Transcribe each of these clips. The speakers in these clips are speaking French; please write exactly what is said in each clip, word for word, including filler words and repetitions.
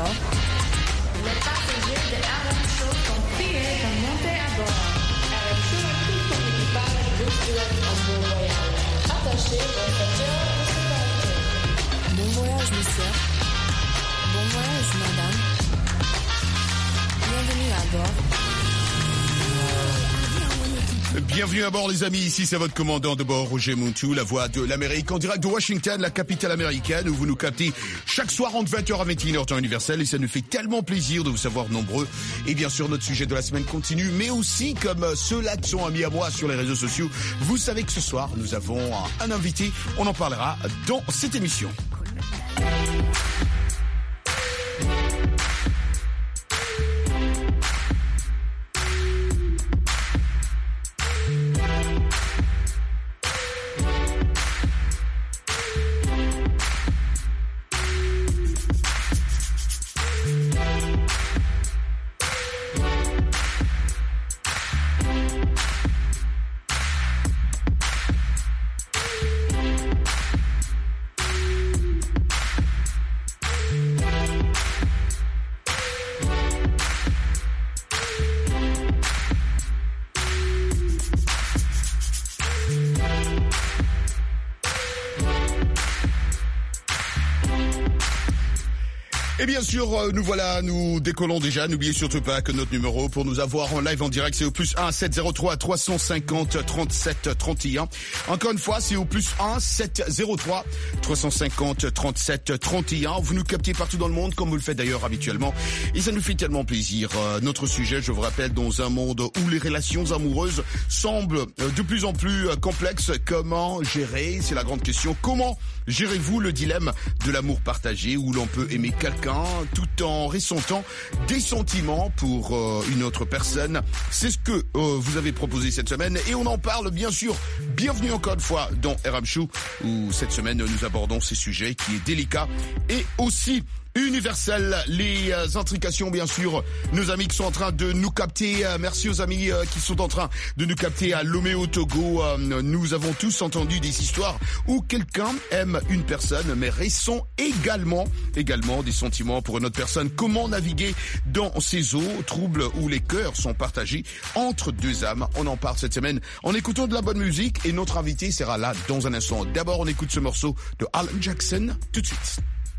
bord. Les passagers de R M Show sont priés de monter à bord. R M Show et tout son équipage vous souhaitent un bon voyage. Attachez vos ceintures de sécurité. Bon voyage, monsieur. Bon voyage, madame. Bienvenue à bord. Bienvenue à bord les amis, ici c'est votre commandant de bord Roger Montou, la voix de l'Amérique, en direct de Washington, la capitale américaine, où vous nous captez chaque soir entre vingt heures à vingt et une heures temps universel, et ça nous fait tellement plaisir de vous savoir nombreux. Et bien sûr notre sujet de la semaine continue, mais aussi comme ceux-là qui sont amis à moi sur les réseaux sociaux, vous savez que ce soir nous avons un invité, on en parlera dans cette émission. Et bien sûr, nous voilà, nous décollons déjà. N'oubliez surtout pas que notre numéro pour nous avoir en live en direct, c'est au plus un sept zéro trois trois cent cinquante trente-sept trente et un. Encore une fois, c'est au plus un sept zéro trois trois cent cinquante trente-sept trente et un. Vous nous captez partout dans le monde, comme vous le faites d'ailleurs habituellement. Et ça nous fait tellement plaisir. Euh, notre sujet, je vous rappelle, dans un monde où les relations amoureuses semblent de plus en plus complexes. Comment gérer? C'est la grande question. Comment gérez-vous le dilemme de l'amour partagé, où l'on peut aimer quelqu'un tout en ressentant des sentiments pour euh, une autre personne? C'est ce que euh, vous avez proposé cette semaine et on en parle bien sûr. Bienvenue encore une fois dans R M Show, où cette semaine nous abordons ces sujets qui est délicat et aussi universel. Les euh, intrications, bien sûr, nos amis qui sont en train de nous capter. Euh, merci aux amis euh, qui sont en train de nous capter à Lomé au Togo. Euh, nous avons tous entendu des histoires où quelqu'un aime une personne, mais ressent également, également des sentiments pour une autre personne. Comment naviguer dans ces eaux troubles où les cœurs sont partagés entre deux âmes? On en parle cette semaine en écoutant de la bonne musique et notre invité sera là dans un instant. D'abord, on écoute ce morceau de Alan Jackson tout de suite.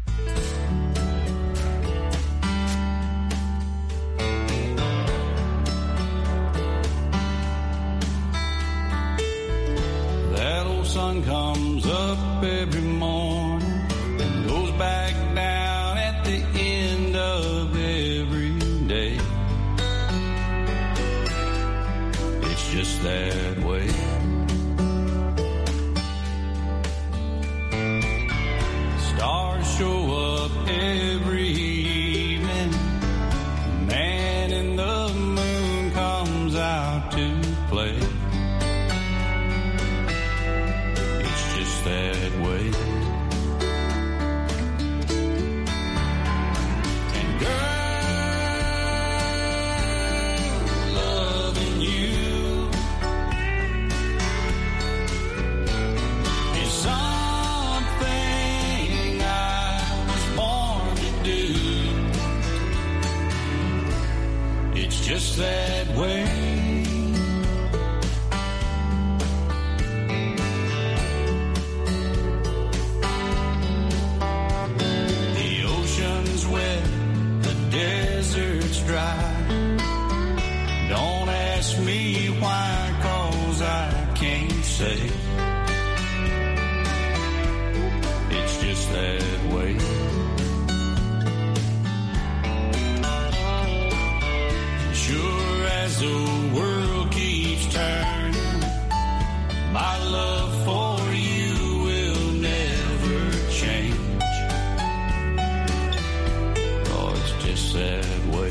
That old sun comes up every morning and goes back down at the end of every day. It's just that way. Stars show up every evening. Man in the moon comes out to play. That way. And girl, loving you is something I was born to do. It's just that way. Dry. Don't ask me why, 'cause I can't say. It's just that way. Sure as the world keeps turning, my love for you will never change. Oh, it's just that way.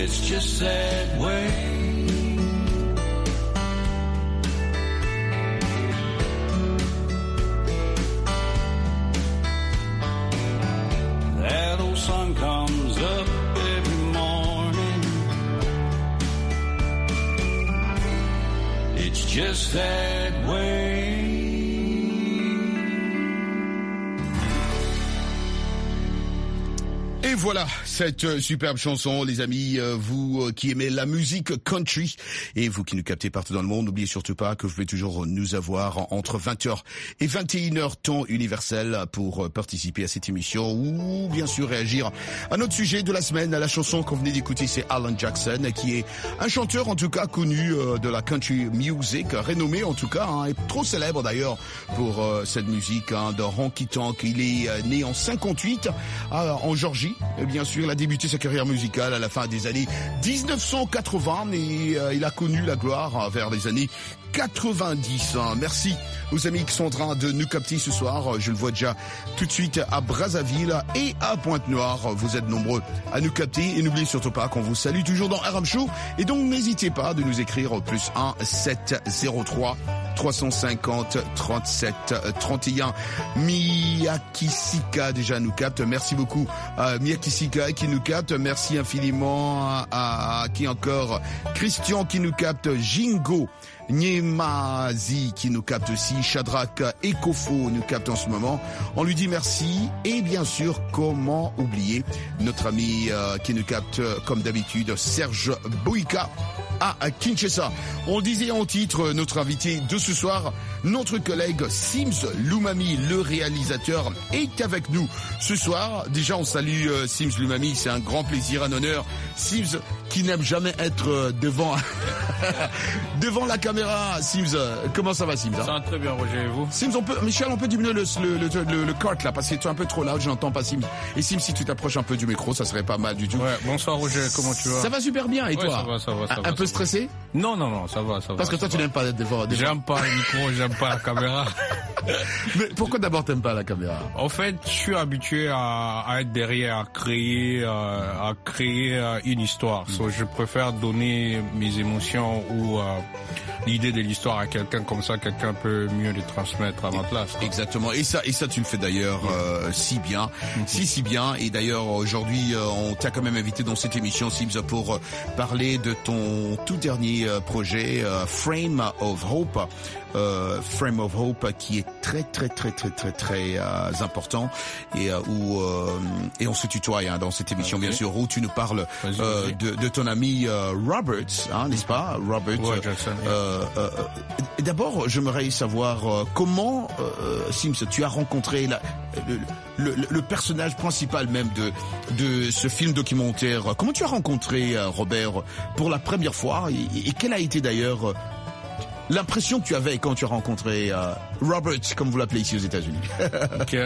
It's just that way. That old sun comes up every morning. It's just that way. Et voilà, cette superbe chanson, les amis, vous qui aimez la musique country et vous qui nous captez partout dans le monde, n'oubliez surtout pas que vous pouvez toujours nous avoir entre vingt heures et vingt et une heures temps universel pour participer à cette émission ou bien sûr réagir à notre sujet de la semaine. La chanson qu'on venait d'écouter, c'est Alan Jackson, qui est un chanteur en tout cas connu de la country music, renommé en tout cas, hein, et trop célèbre d'ailleurs pour euh, cette musique hein, de honky tonk. Il est euh, né en cinquante-huit euh, en Georgie. Et bien sûr, il a débuté sa carrière musicale à la fin des années dix-neuf cent quatre-vingts et euh, il a connu la gloire euh, vers les années quatre-vingt-dix. Merci aux amis qui sont en train de nous capter ce soir. Je le vois déjà tout de suite à Brazzaville et à Pointe-Noire. Vous êtes nombreux à nous capter et n'oubliez surtout pas qu'on vous salue toujours dans R M Show. Et donc n'hésitez pas de nous écrire au plus un sept zéro trois trois cent cinquante trente-sept trente et un. Miyakisika déjà nous capte. Merci beaucoup à Miyakisika qui nous capte. Merci infiniment à, à qui encore? Christian qui nous capte. Jingo Nyemazi qui nous capte aussi, Shadrach Ekofo nous capte en ce moment. On lui dit merci et bien sûr, comment oublier notre ami euh, qui nous capte comme d'habitude, Serge Boïka à Kinshasa. On disait en titre, notre invité de ce soir, notre collègue Sims Lumami, le réalisateur, est avec nous ce soir. Déjà, on salue euh, Sims Lumami, c'est un grand plaisir, un honneur. Sims qui n'aime jamais être euh, devant devant la caméra. Sims, comment ça va, Sims? Ça va très bien, Roger, et vous? Sims, on peut, Michel, on peut diminuer le le le, le, le cart là, parce que tu es un peu trop loud, je n'entends pas Sims. Et Sims, si tu t'approches un peu du micro, ça serait pas mal du tout. Ouais, bonsoir Roger, comment tu vas? Ça va super bien, et ouais, toi? Ça va, ça va, ça un, va. Un peu stressé? Non, non, non, ça va, ça va. Parce que toi, tu n'aimes pas être devant. devant. J'aime pas le micro, j'aime pas la caméra. Mais pourquoi d'abord t'aimes pas la caméra? En fait, je suis habitué à, à être derrière, à créer, euh, à créer euh, une histoire. Mm. So, je préfère donner mes émotions ou euh, l'idée de l'histoire à quelqu'un, comme ça, quelqu'un peut mieux les transmettre à ma place. Quoi. Exactement. Et ça, et ça, tu le fais d'ailleurs euh, si bien, mm-hmm. si si bien. Et d'ailleurs, aujourd'hui, euh, on t'a quand même invité dans cette émission, Sims, pour euh, parler de ton tout dernier euh, projet, euh, Frame of Hope. Euh, Frame of Hope, qui est très très très très très très euh, important et euh, où euh, et on se tutoie hein, dans cette émission okay. bien sûr où tu nous parles euh, de, de ton ami euh, Robert, hein, n'est-ce pas, Robert? Ouais, Jackson, euh, euh, euh, D'abord, j'aimerais savoir euh, comment euh, Sims, tu as rencontré la, le, le, le personnage principal même de de ce film documentaire. Comment tu as rencontré euh, Robert pour la première fois et, et quelle a été d'ailleurs euh, l'impression que tu avais quand tu as rencontré euh, Robert, comme vous l'appelez ici aux États-Unis? Ok,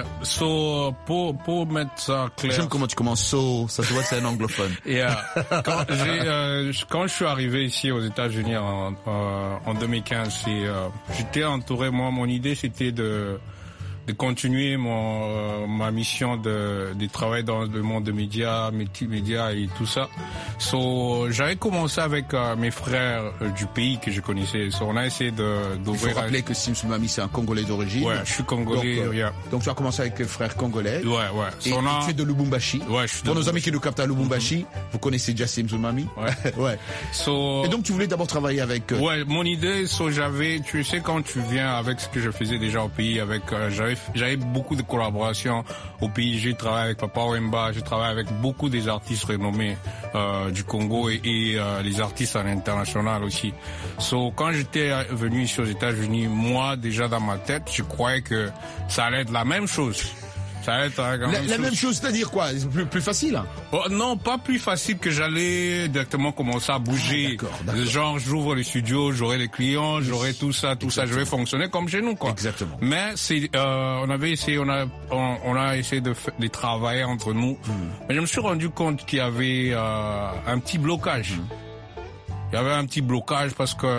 so pour pour mettre ça clair. J'aime comment tu commences. So, ça se voit que c'est un anglophone. Et euh, quand j'ai euh, quand je suis arrivé ici aux États-Unis en euh, en deux mille quinze, et, euh, j'étais entouré. Moi, mon idée c'était de de continuer mon euh, ma mission de de travailler dans le monde des médias, multimédia et tout ça. So, j'avais commencé avec euh, mes frères euh, du pays que je connaissais. So, on a essayé de d'ouvrir. Il faut rappeler que Sims Lumami, c'est un Congolais d'origine. Ouais, je suis Congolais. Donc, euh, yeah. donc tu as commencé avec tes frères congolais. Ouais, ouais. So, et, on a... et tu es de Lubumbashi. Ouais, je suis Pour de nos amis qui nous captent à Lubumbashi, mm-hmm. vous connaissez déjà Sims Lumami. Ouais. ouais. So... Et donc tu voulais d'abord travailler avec. Euh... Ouais, mon idée, so, j'avais, tu sais, quand tu viens avec ce que je faisais déjà au pays, avec, euh, j'avais, j'avais beaucoup de collaborations au pays. J'ai travaillé avec Papa Wemba, j'ai travaillé avec beaucoup des artistes renommés euh, du Congo et, et euh, les artistes à l'international aussi. So, quand j'étais venu ici aux États-Unis, moi déjà dans ma tête, je croyais que ça allait être la même chose. Ça allait être la, la, même, la chose. même chose, c'est-à-dire quoi? Plus, plus facile? Oh, non, pas plus facile que j'allais directement commencer à bouger. Ah, d'accord, d'accord. Genre, j'ouvre le studio, j'aurai les clients, j'aurai tout ça, tout Exactement. ça, je vais fonctionner comme chez nous, quoi. Exactement. Mais c'est, euh, on avait essayé, on a, on, on a essayé de, de travailler entre nous. Mm. Mais je me suis rendu compte qu'il y avait euh, un petit blocage. Mm. Il y avait un petit blocage parce que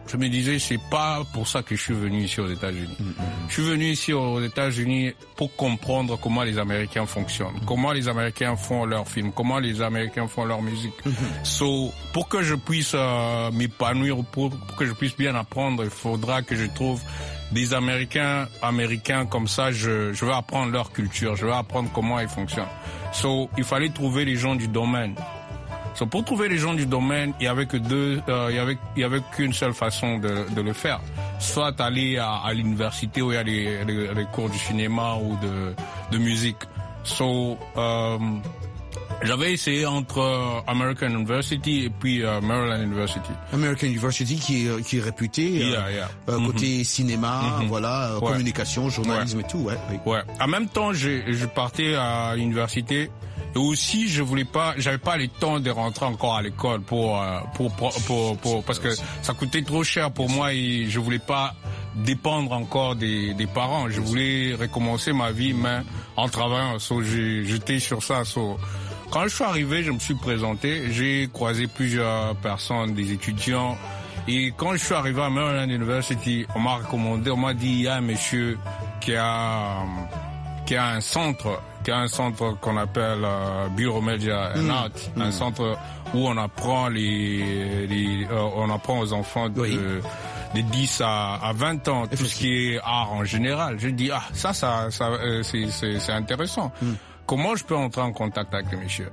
je me disais, c'est pas pour ça que je suis venu ici aux États-Unis. Mm-hmm. Je suis venu ici aux États-Unis pour comprendre comment les Américains fonctionnent, mm-hmm. comment les Américains font leurs films, comment les Américains font leur musique. Mm-hmm. So, pour que je puisse euh, m'épanouir, pour, pour que je puisse bien apprendre, il faudra que je trouve des Américains, Américains comme ça. Je, je vais apprendre leur culture, je vais apprendre comment ils fonctionnent. So, il fallait trouver les gens du domaine. So, pour trouver les gens du domaine, il y avait que deux, euh, il y avait, il y avait qu'une seule façon de, de le faire. Soit aller à, à l'université où il y a les, les, les cours du cinéma ou de, de musique. So, euh, j'avais essayé entre American University et puis uh, Maryland University. American University qui est, qui est réputé yeah, euh, yeah. Euh, Mm-hmm. côté cinéma, Mm-hmm. voilà, euh, ouais. communication, journalisme ouais. et tout, ouais. Oui. Ouais. En même temps, je, je partais à l'université. Et aussi, je voulais pas, j'avais pas le temps de rentrer encore à l'école pour, pour, pour, pour, pour, parce que ça coûtait trop cher pour moi et je voulais pas dépendre encore des, des parents. Je voulais recommencer ma vie, mais en travaillant. So, j'étais sur ça. So, quand je suis arrivé, je me suis présenté. J'ai croisé plusieurs personnes, des étudiants. Et quand je suis arrivé à Maryland University, on m'a recommandé, on m'a dit, il y a un monsieur qui a, qui a un centre, qui a un centre qu'on appelle euh, Bureau Media and Art, mmh. un centre où on apprend les, les euh, on apprend aux enfants de, oui. de dix à vingt ans tout ce qui est art en général. Je dis ah ça ça ça euh, c'est c'est c'est intéressant. Mmh. Comment je peux entrer en contact avec le monsieur?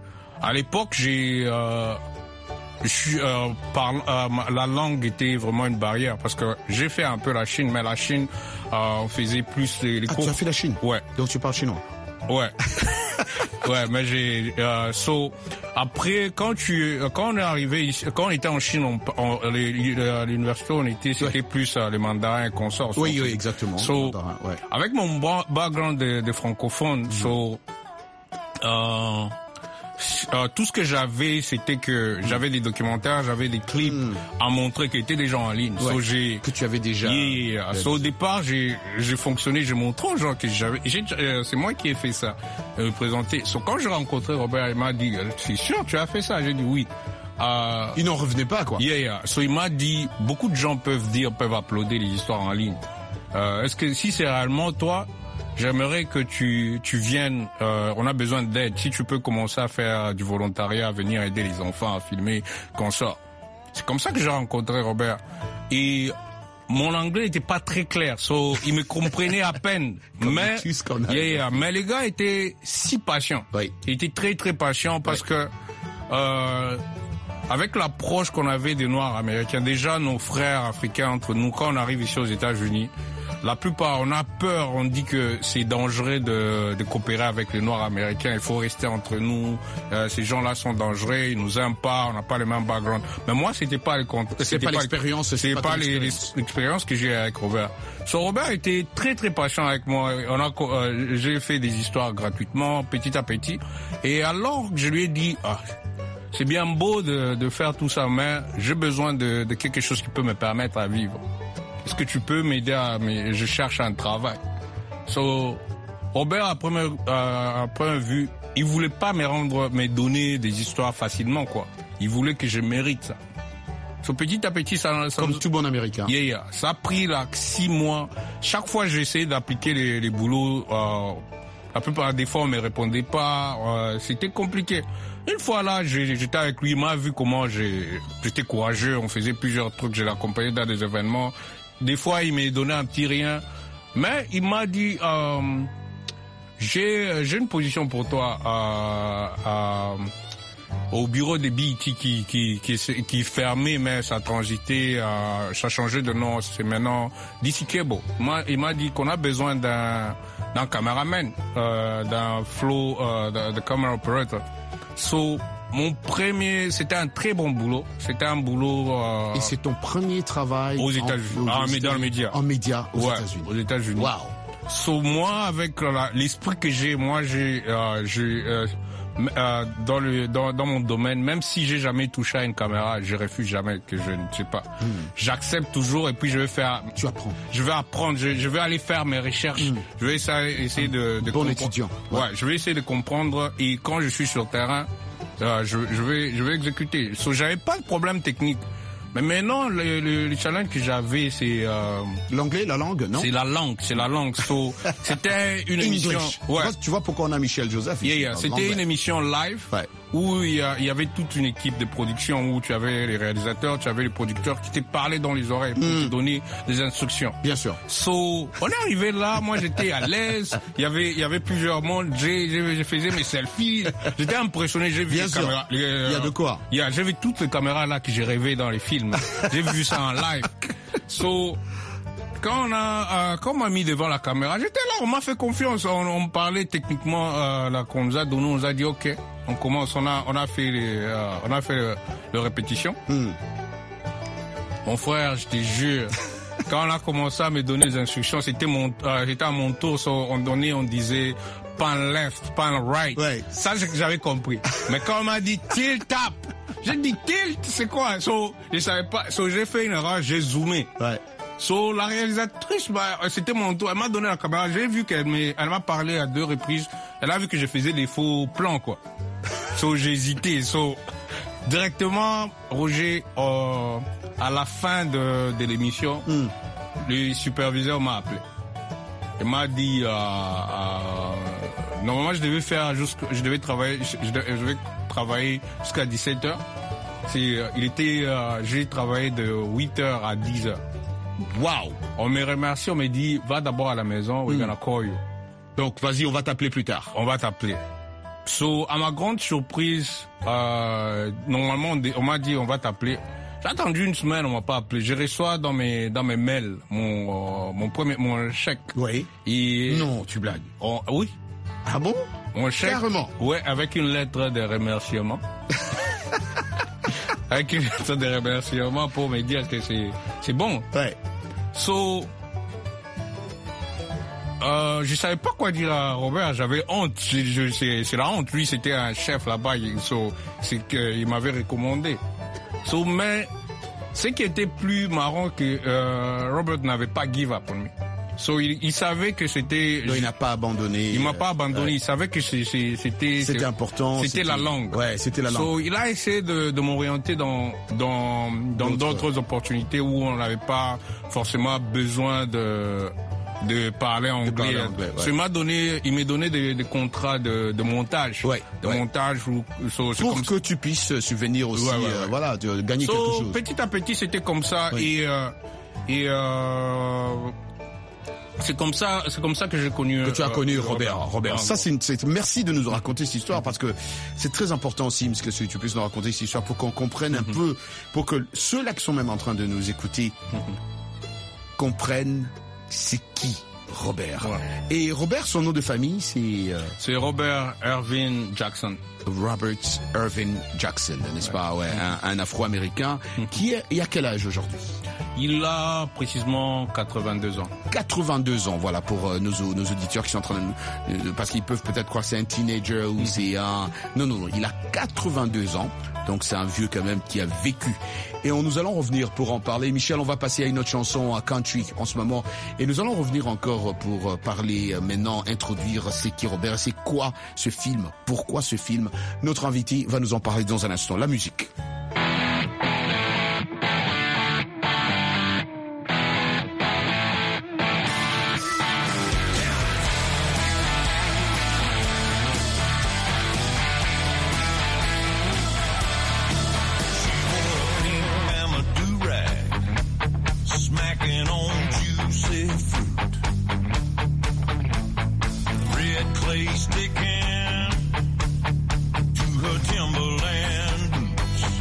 À l'époque, j'ai euh, je suis euh, par euh, la langue était vraiment une barrière parce que j'ai fait un peu la Chine, mais la Chine euh, on faisait plus les, les ah, cours. Tu as fait la Chine? Ouais. Donc tu parles chinois? Ouais. Ouais, mais j'ai euh, so après quand tu quand on est arrivé ici, quand on était en Chine, on, on, à l'université on était c'était ouais. plus euh, les mandarins et consorts. Oui, oui, exactement. So, mandarin, ouais. Avec mon background de, de francophone, mm-hmm. so euh, Euh, tout ce que j'avais, c'était que j'avais des documentaires, j'avais des clips mm. à montrer qui étaient déjà en ligne. Ouais, so, j'ai, que tu avais déjà. Yeah. So, au départ, j'ai, j'ai fonctionné, j'ai montré aux gens que j'avais. J'ai, euh, c'est moi qui ai fait ça, euh, présenté. So, quand j'ai rencontré Robert, il m'a dit, c'est sûr, tu as fait ça. J'ai dit oui. Euh, il n'en revenait pas, quoi. Yeah, yeah. So, il m'a dit, beaucoup de gens peuvent dire, peuvent uploader les histoires en ligne. Euh, est-ce que si c'est réellement toi? J'aimerais que tu tu viennes. Euh, on a besoin d'aide. Si tu peux commencer à faire du volontariat, venir aider les enfants à filmer, qu'on sort. C'est comme ça que j'ai rencontré Robert. Et mon anglais n'était pas très clair, so il me comprenait à peine. mais yeah, yeah, mais les gars étaient si patients. Oui. Ils étaient très très patients parce oui. que euh, avec l'approche qu'on avait des Noirs américains, déjà nos frères africains entre nous, quand on arrive ici aux États-Unis. La plupart, on a peur, on dit que c'est dangereux de, de coopérer avec les Noirs américains, il faut rester entre nous, euh, ces gens-là sont dangereux, ils nous aiment pas, on n'a pas le même background. Mais moi, c'était pas le compte. C'est pas l'expérience, c'est pas, pas l'expérience que j'ai avec Robert. So, Robert était très très patient avec moi, on a, euh, j'ai fait des histoires gratuitement, petit à petit. Et alors que je lui ai dit, ah, c'est bien beau de, de faire tout ça, mais j'ai besoin de, de quelque chose qui peut me permettre à vivre. Est-ce que tu peux m'aider à... Mais je cherche un travail. So, Robert, à première, à, à première vue, il voulait pas me rendre, me donner des histoires facilement, quoi. Il voulait que je mérite ça. So, petit à petit, ça... ça Comme nous... tout bon Américain. Yeah, yeah. Ça a pris, là, six mois. Chaque fois, j'ai essayé d'appliquer les, les boulots. Euh, la plupart des fois, on me répondait pas. Euh, c'était compliqué. Une fois là, j'étais avec lui, il m'a vu comment j'étais courageux. On faisait plusieurs trucs. Je l'accompagnais dans des événements. Des fois, il m'a donné un petit rien. Mais il m'a dit, euh, j'ai, j'ai une position pour toi euh, euh, au bureau des B E T qui, qui, qui, qui est fermé, mais ça a transité, euh, ça a changé de nom. C'est maintenant D C Cable. Il m'a dit qu'on a besoin d'un, d'un caméraman, euh, d'un flow, euh, de, de camera operator. So, mon premier, c'était un très bon boulot. C'était un boulot. Euh, Et c'est ton premier travail aux États-Unis, ah, mais dans le média. En média aux ouais, États-Unis. Aux États-Unis. Wow. So moi, avec la, l'esprit que j'ai, moi j'ai, euh, j'ai euh, euh, dans le dans, dans mon domaine, même si j'ai jamais touché à une caméra, je refuse jamais que je ne sais pas. Mm. J'accepte toujours et puis je vais faire. Tu apprends. Je vais apprendre. Je, je vais aller faire mes recherches. Mm. Je vais essayer, essayer de, de bon comprendre. étudiant. Ouais. ouais, je vais essayer de comprendre et quand je suis sur le terrain. Euh, je, je vais, je vais exécuter. So, j'avais pas de problème technique, Mais maintenant, le, le, le challenge que j'avais, c'est... Euh, L'anglais, la langue, non? C'est la langue, c'est la langue. So, c'était une émission... Ouais. Tu vois, tu vois pourquoi on a Michel Joseph ici, yeah, yeah. C'était une émission live ouais. où il y, a, il y avait toute une équipe de production, où tu avais les réalisateurs, tu avais les producteurs qui te parlaient dans les oreilles pour mm. te donner des instructions. Bien sûr. So, on est arrivé là, moi j'étais à l'aise, il y avait, il y avait plusieurs mondes, j'ai, j'ai, j'ai faisais mes selfies, j'étais impressionné, j'ai vu Bien les sûr. caméras. Les, il y a de quoi? Yeah, j'ai vu toutes les caméras là que j'ai rêvé dans les films. J'ai vu ça en live. So, quand on a, euh, quand on m'a mis devant la caméra, j'étais là, on m'a fait confiance, on, on me parlait techniquement, euh, là, qu'on nous a donné, on nous a dit ok, on commence, on a, on a fait les, euh, on a fait le, le répétition. Mm. Mon frère, je te jure, quand on a commencé à me donner des instructions, c'était mon, euh, c'était à mon tour, so, on donnait, on disait pan left, pan right. Ouais. Ça, j'avais compris. Mais quand on m'a dit tilt tap, j'ai dit tilt, c'est quoi? So, je savais pas, so, j'ai fait une erreur, j'ai zoomé. Ouais. So, la réalisatrice, bah, c'était mon tour. Elle m'a donné la caméra. J'ai vu qu'elle m'a, elle m'a parlé à deux reprises. Elle a vu que je faisais des faux plans, quoi. So, j'ai hésité. So, directement, Roger, euh, à la fin de, de l'émission, mm. le superviseur m'a appelé. Il m'a dit, euh, euh, normalement, je devais faire jusqu'à, je devais travailler, je, je devais travailler jusqu'à dix-sept heures. C'est, il était, euh, j'ai travaillé de huit heures à dix heures. Wow! On me remercie, on me dit, va d'abord à la maison, we're gonna call you. Donc, vas-y, on va t'appeler plus tard. On va t'appeler. So, à ma grande surprise, euh, normalement, on, on m'a dit, on va t'appeler. J'ai attendu une semaine, on m'a pas appelé. Je reçois dans mes, dans mes mails mon, euh, mon premier, mon chèque. Oui. Et non, tu blagues. On, oui. Ah bon? Mon chèque. Carrément. Ouais, avec une lettre de remerciement. Avec une lettre de remerciement pour me dire que c'est, c'est bon. Ouais. So, euh, je savais pas quoi dire à Robert, j'avais honte. Je, je, c'est, c'est la honte. Lui, c'était un chef là-bas, so, c'est qu'il m'avait recommandé. So, mais, ce qui était plus marrant que, euh, Robert n'avait pas give up on me. So, il, il savait que c'était... Non, il n'a pas abandonné. Il m'a pas abandonné. Ouais. Il savait que c'est, c'est, c'était... C'était important. C'était, c'était la langue. Ouais, c'était la langue. So, il a essayé de, de m'orienter dans, dans, dans d'autres, d'autres opportunités où on n'avait pas forcément besoin de, de parler anglais. De parler anglais, ouais. So, il m'a donné, il m'a donné des, des contrats de, de montage. Ouais. De ouais. montage où, so, pour comme que ça. Tu puisses subvenir aussi, ouais, ouais, ouais. Euh, voilà, de gagner so, quelque chose. Petit à petit, c'était comme ça. Oui. Et, euh, et, euh, c'est comme ça, c'est comme ça que j'ai connu. Que tu as euh, connu Robert. Robert. Robert. Ça, c'est, une, c'est merci de nous raconter cette histoire parce que c'est très important aussi, parce que tu puisses nous raconter cette histoire pour qu'on comprenne mm-hmm. un peu, pour que ceux-là qui sont même en train de nous écouter mm-hmm. comprennent c'est qui Robert. Ouais. Et Robert, son nom de famille, c'est. Euh... C'est Robert Irvin Jackson. Robert Irvin Jackson, n'est-ce ouais. pas, ouais, un, un Afro-Américain mm-hmm. qui est, il a quel âge aujourd'hui? Il a précisément quatre-vingt-deux ans. quatre-vingt-deux ans, voilà, pour euh, nos, nos auditeurs qui sont en train de... Euh, parce qu'ils peuvent peut-être croire que c'est un teenager ou mm-hmm. c'est un... Non, non, non, il a quatre-vingt-deux ans, donc c'est un vieux quand même qui a vécu. Et on, nous allons revenir pour en parler. Michel, on va passer à une autre chanson, à Country, en ce moment. Et nous allons revenir encore pour parler euh, maintenant, introduire c'est qui Robert, c'est quoi ce film, pourquoi ce film. Notre invité va nous en parler dans un instant. La musique. Sticking to her Timberland boots.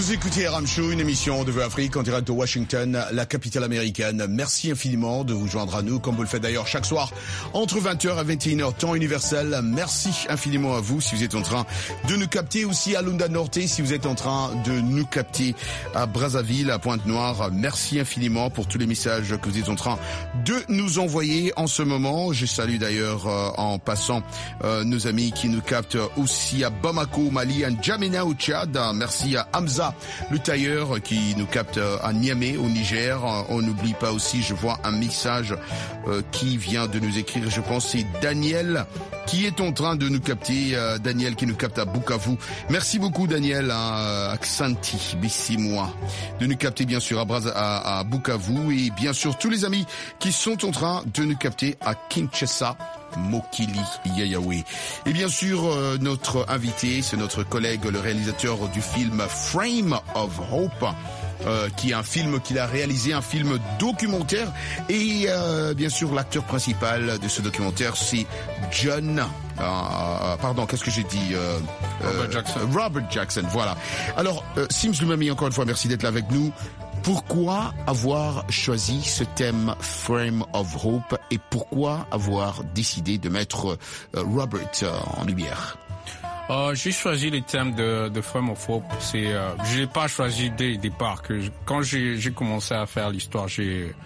Vous écoutez Ram Show, une émission de Vue Afrique en direct de Washington, la capitale américaine. Merci infiniment de vous joindre à nous, comme vous le faites d'ailleurs chaque soir, entre vingt heures et vingt et une heures, temps universel. Merci infiniment à vous si vous êtes en train de nous capter aussi à Lunda Norte, si vous êtes en train de nous capter à Brazzaville, à Pointe-Noire. Merci infiniment pour tous les messages que vous êtes en train de nous envoyer en ce moment. Je salue d'ailleurs euh, en passant euh, nos amis qui nous captent aussi à Bamako, au Mali, à N'Djamena, au Tchad. Merci à Hamza, le tailleur, qui nous capte à Niamey, au Niger. On n'oublie pas aussi, je vois un message euh, qui vient de nous écrire, je pense c'est Daniel qui est en train de nous capter, euh, Daniel qui nous capte à Bukavu. Merci beaucoup Daniel, hein, Aksanti, Bissimois, de nous capter bien sûr à, Braz- à, à Bukavu, et bien sûr tous les amis qui sont en train de nous capter à Kinshasa, Mokili, Yayawe. Et bien sûr, euh, notre invité, c'est notre collègue, le réalisateur du film Frame of Hope, euh, qui est un film qu'il a réalisé, un film documentaire. Et euh, bien sûr, l'acteur principal de ce documentaire, c'est John... Euh, pardon, qu'est-ce que j'ai dit euh, Robert Jackson. Euh, Robert Jackson, voilà. Alors, euh, Sims Lumami, encore une fois, merci d'être là avec nous. Pourquoi avoir choisi ce thème Frame of Hope et pourquoi avoir décidé de mettre euh, Robert euh, en lumière? Euh, j'ai choisi le thème de, de Frame of Hope. C'est, euh, je l'ai pas choisi dès le départ. Que je, quand j'ai, j'ai commencé à faire l'histoire, j'ai,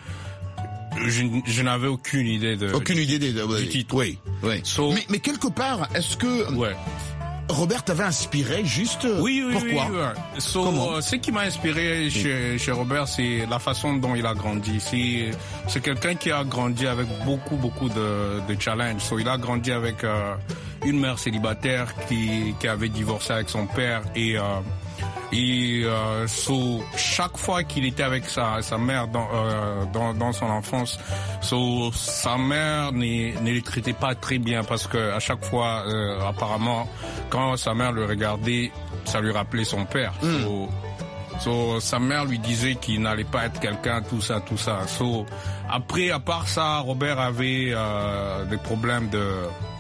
je, je n'avais aucune idée de. Aucune idée de, de, du oui, titre. Oui, oui. So, mais, mais quelque part, est-ce que ouais. Robert t'avait inspiré juste? Oui, oui, pourquoi? oui. Ouais. So, Comment? euh, ce qui m'a inspiré chez, chez Robert, c'est la façon dont il a grandi. C'est, c'est quelqu'un qui a grandi avec beaucoup, beaucoup de, de challenges. So, il a grandi avec euh, une mère célibataire qui, qui avait divorcé avec son père et euh, et euh, so, chaque fois qu'il était avec sa, sa mère dans, euh, dans, dans son enfance, so, sa mère ne, ne le traitait pas très bien parce que à chaque fois, euh, apparemment, quand sa mère le regardait, ça lui rappelait son père. Mm. So, so, sa mère lui disait qu'il n'allait pas être quelqu'un, tout ça, tout ça. So, après, à part ça, Robert avait euh, des problèmes de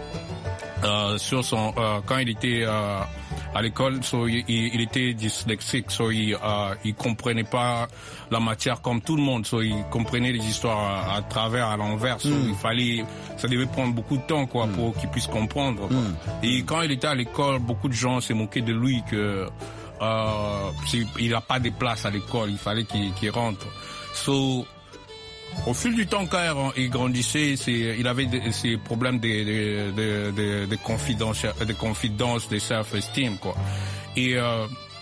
euh, sur son euh, quand il était euh, à l'école, so, il, il était dyslexique, so, il, euh, il comprenait pas la matière comme tout le monde, so, il comprenait les histoires à, à travers, à l'envers, so, mm. il fallait, ça devait prendre beaucoup de temps, quoi, mm. pour qu'il puisse comprendre, quoi. Mm. Et quand il était à l'école, beaucoup de gens se moquaient de lui que, euh, il n'a pas de place à l'école, il fallait qu'il, qu'il rentre. So, au fil du temps, quand il grandissait, c'est, il avait des, ces problèmes de, de, de, de, de confidence, de confidence, de self-esteem, quoi. Et, euh,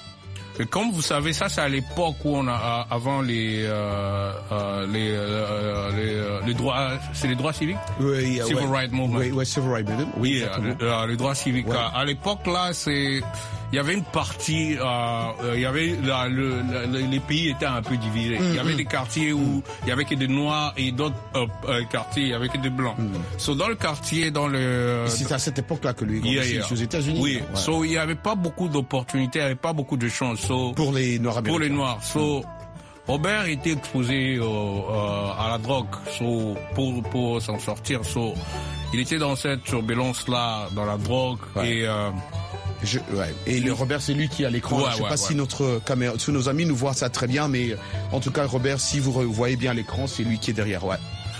et comme vous savez, ça, c'est à l'époque où on a, avant les, euh, euh, les, euh, les, les droits, c'est les droits civiques? Oui, Civil ouais. Rights Movement. Oui, ouais, Civil Rights Movement. Oui, oui euh, les droits civiques. Ouais. À l'époque, là, c'est, il y avait une partie, euh, il y avait la, le, le, les pays étaient un peu divisés. Mm-hmm. Il y avait des quartiers où il y avait que des noirs et d'autres euh, euh, quartiers il y avait que des blancs. Mm-hmm. So dans le quartier, dans le. Et c'est à cette époque-là que lui, yeah, yeah. aux États-Unis. Oui. Ouais. So il y avait pas beaucoup d'opportunités, il y avait pas beaucoup de chances. So, pour les Noirs américains. Pour les Noirs. So, mm. Robert était exposé euh, euh, à la drogue. So pour pour s'en sortir. So il était dans cette turbulence-là, dans la drogue ouais. et. Euh, Je, ouais. Et le Robert, c'est lui qui est à l'écran. Ouais, je ne sais ouais, pas ouais. si notre caméra, tous nos amis nous voient ça très bien, mais en tout cas, Robert, si vous voyez bien l'écran, c'est lui qui est derrière. Ouais.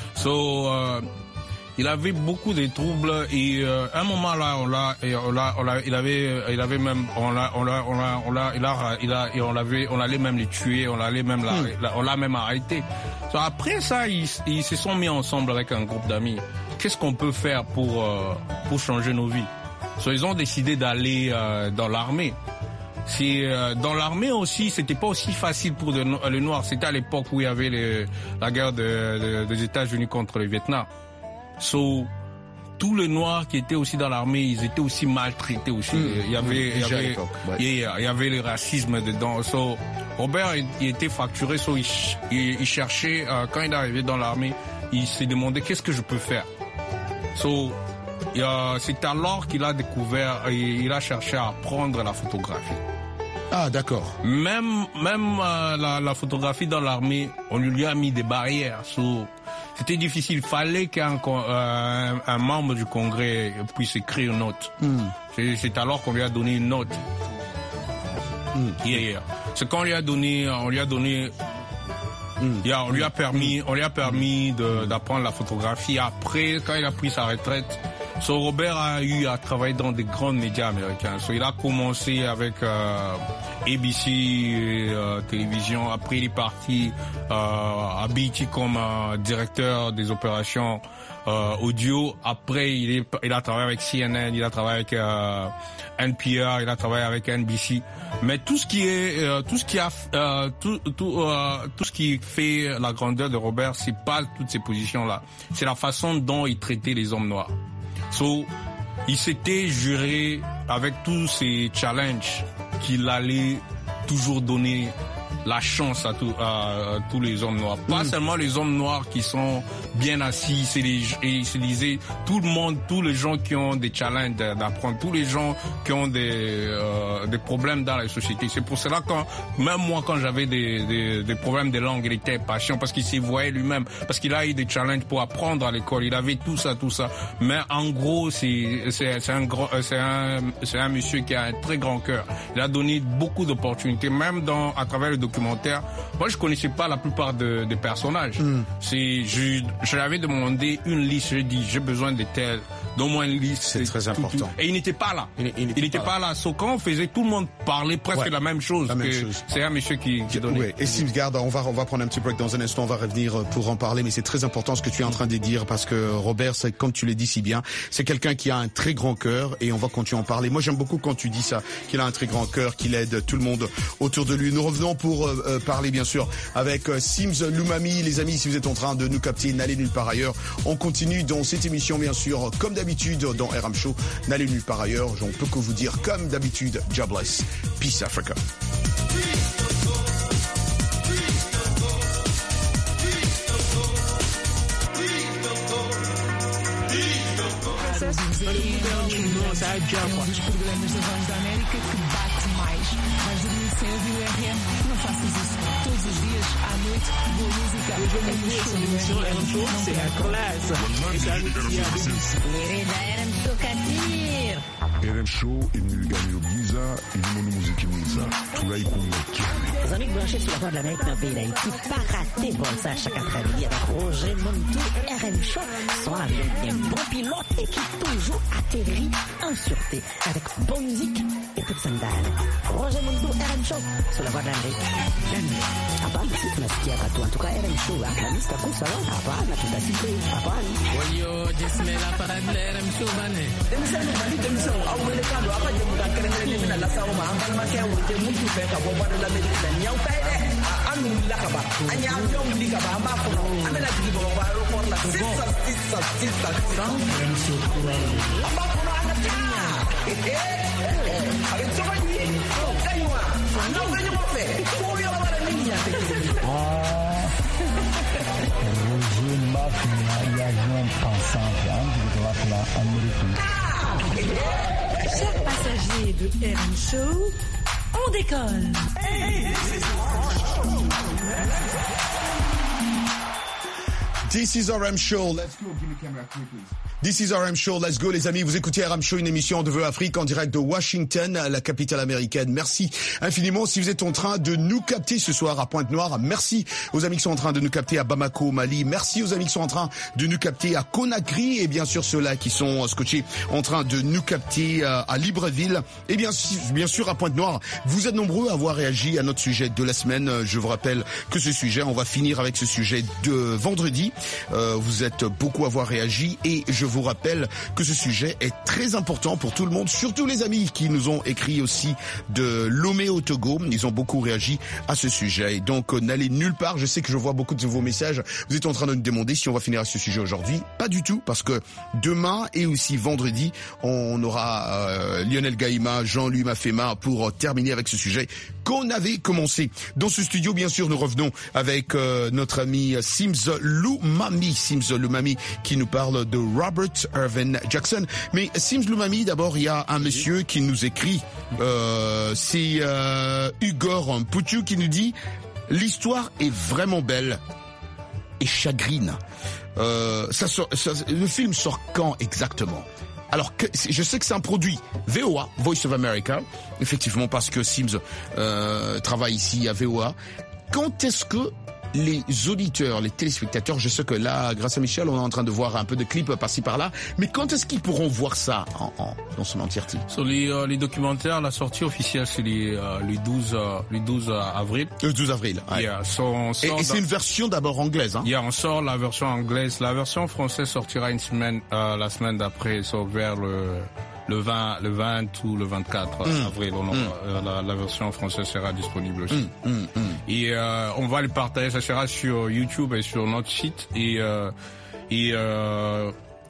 So, euh, il avait beaucoup de troubles et euh, un moment là, on l'a, on l'a, on l'a, il avait, il avait même, on l'a, on l'a, on l'a, on l'a, il a, il a, et on l'avait, on allait même les tuer, on allait même, la, hmm. la, on l'a même arrêté. So, après ça, ils, ils se sont mis ensemble avec un groupe d'amis. Qu'est-ce qu'on peut faire pour euh, pour changer nos vies? So, ils ont décidé d'aller euh, dans l'armée. C'est euh, dans l'armée aussi, c'était pas aussi facile pour de, les Noirs. C'était à l'époque où il y avait les, la guerre de, de, des États-Unis contre le Vietnam. So, tous les Noirs qui étaient aussi dans l'armée, ils étaient aussi maltraités aussi. Mmh, il y avait, mmh, il y avait, ouais. il y avait le racisme dedans. So, Robert, il, il était fracturé. So, il, il, il cherchait euh, quand il est arrivé dans l'armée, il s'est demandé qu'est-ce que je peux faire. So, c'est alors qu'il a découvert et il a cherché à apprendre la photographie. Ah, d'accord. Même, même euh, la, la photographie dans l'armée, on lui a mis des barrières. So, c'était difficile. Il fallait qu'un euh, un membre du Congrès puisse écrire une note. Mm. C'est alors qu'on lui a donné une note. Mm. Yeah, yeah. C'est quand on lui a donné, on lui a donné, mm. il a, on lui a permis, on lui a permis de, d'apprendre la photographie. Après, quand il a pris sa retraite, so Robert a eu à travailler dans des grands médias américains. So il a commencé avec euh, A B C euh, télévision. Après, il est parti euh, à B E T comme euh, directeur des opérations euh, audio. Après, il, est, il a travaillé avec C N N, il a travaillé avec euh, N P R, il a travaillé avec N B C. Mais tout ce qui est, euh, tout ce qui a, euh, tout, tout, euh, tout ce qui fait la grandeur de Robert, c'est pas toutes ces positions-là. C'est la façon dont il traitait les hommes noirs. So, il s'était juré avec tous ces challenges qu'il allait toujours donner la chance à, tout, à, à tous les hommes noirs. Pas mmh. seulement les hommes noirs qui sont bien assis, c'est les, et il se disait tout le monde, tous les gens qui ont des challenges d'apprendre, tous les gens qui ont des, euh, des problèmes dans la société. C'est pour cela que même moi, quand j'avais des, des, des problèmes de langue, il était patient parce qu'il s'y voyait lui-même, parce qu'il a eu des challenges pour apprendre à l'école. Il avait tout ça, tout ça. Mais en gros, c'est, c'est, c'est un grand, c'est un, c'est un monsieur qui a un très grand cœur. Il a donné beaucoup d'opportunités, même dans, à travers le documentaire. Moi, je connaissais pas la plupart de, des personnages. Mm. C'est, je, je l'avais demandé une liste. J'ai dit, j'ai besoin de tels. Donne-moi une liste. C'est très tout, important. Tout. Et il n'était pas là. Il, il n'était, il était pas là. là. So, quand on faisait, tout le monde parlait presque ouais, la même chose. La même que chose. C'est un monsieur qui, qui donnait. Ouais. Et Sims, garde, on va, on va prendre un petit break dans un instant. On va revenir pour en parler. Mais c'est très important ce que tu es en train de dire parce que Robert, c'est, comme tu l'as dit si bien, c'est quelqu'un qui a un très grand cœur et on va continuer à en parler. Moi, j'aime beaucoup quand tu dis ça, qu'il a un très grand cœur, qu'il aide tout le monde autour de lui. Nous revenons pour euh, parler, bien sûr, avec euh, Sims Lumami. Les amis, si vous êtes en train de nous capter, n'allez nulle part ailleurs. On continue dans cette émission, bien sûr, comme d'habitude, dans R M Show. N'allez nulle part ailleurs. On peut que vous dire, comme d'habitude, jobless. Peace Africa. É um dos programas da Voz da América que bate mais. Vais dormir sem ouvir o R M? Não faças isso. Todos os dias, à noite, boa música. É um show, c'est la classe. R M Show Kadir. R M Show iniliganiyogiza ilimo n'umuzikiniza turayikunda. Les amis branchés sur la Voix de l'Amérique dans le pays d'Haïti, pas rater bon ça chaque après-midi avec Roger Montou, R M Show, son avion bien bon pilote et qui toujours atterrit en sûreté avec bonne musique et toute sandale. Roger Montou, R M Show, sur la Voix de l'Amérique. Hapana, si tunasikia katu, en tout cas R M Show, Alhamisi takusa wa, hapana, tutasikia, hapana. Oyo, jesmela para R M Show bane. Emisano bali emisano, awele kando apa je muda kerengere ni mina la sawo ma ambana ma ke wote muntu fe ka bo bado la medina nyaw tay de anu la ka ba anya avion li ka ba ma ko ana la tigi bo ba ro ko la sisa sisa sisa R M Show kuralo ma ko ana ta eh eh avec ça va ni kaywa ana venyo mo fe ko yo la bara ni ya ah Roger Mafia y a un pensant hein de la Amérique. Chers passagers de R M Show, on décolle. This is R M Show. Let's go. Give me camera, please. This is R M Show, let's go les amis, vous écoutez R M Show, une émission de Vœux Afrique en direct de Washington, la capitale américaine. Merci infiniment si vous êtes en train de nous capter ce soir à Pointe-Noire. Merci aux amis qui sont en train de nous capter à Bamako, Mali. Merci aux amis qui sont en train de nous capter à Conakry et bien sûr ceux-là qui sont scotchés en train de nous capter à Libreville. Et bien, bien sûr à Pointe-Noire, vous êtes nombreux à avoir réagi à notre sujet de la semaine. Je vous rappelle que ce sujet, on va finir avec ce sujet de vendredi. Euh, vous êtes beaucoup à avoir réagi et je vous rappelle que ce sujet est très important pour tout le monde, surtout les amis qui nous ont écrit aussi de Lomé au Togo. Ils ont beaucoup réagi à ce sujet. Et donc, n'allez nulle part. Je sais que je vois beaucoup de vos messages. Vous êtes en train de nous demander si on va finir à ce sujet aujourd'hui. Pas du tout, parce que demain et aussi vendredi, on aura euh, Lionel Gaïma, Jean-Louis Mafema pour terminer avec ce sujet qu'on avait commencé. Dans ce studio, bien sûr, nous revenons avec euh, notre ami Sims Lumami. Sims Lumami qui nous parle de Robert Irvin Jackson. Mais Sims Lumami, d'abord, il y a un monsieur qui nous écrit, euh, c'est euh, Ugor Poutou qui nous dit « L'histoire est vraiment belle et chagrine. Euh, ça sort, ça, le film sort quand exactement ?» Alors, que, je sais que c'est un produit V O A, Voice of America, effectivement, parce que Sims euh, travaille ici à V O A. Quand est-ce que les auditeurs, les téléspectateurs, je sais que là, grâce à Michel, on est en train de voir un peu de clips par-ci par-là, mais quand est-ce qu'ils pourront voir ça en, en, dans son entièreté? Sur les, euh, les documentaires, la sortie officielle, c'est les, euh, les douze, euh, les douze avril. Le douze avril, ouais. Yeah, so on et, et c'est une version d'abord anglaise, hein? Yeah, on sort la version anglaise. La version française sortira une semaine, euh, la semaine d'après, so vers le... Le vingt, le vingt ou le vingt-quatre mmh. avril, on, mmh. euh, la, la version française sera disponible aussi. Mmh. Mmh. Et euh, on va le partager, ça sera sur YouTube et sur notre site et euh, et euh,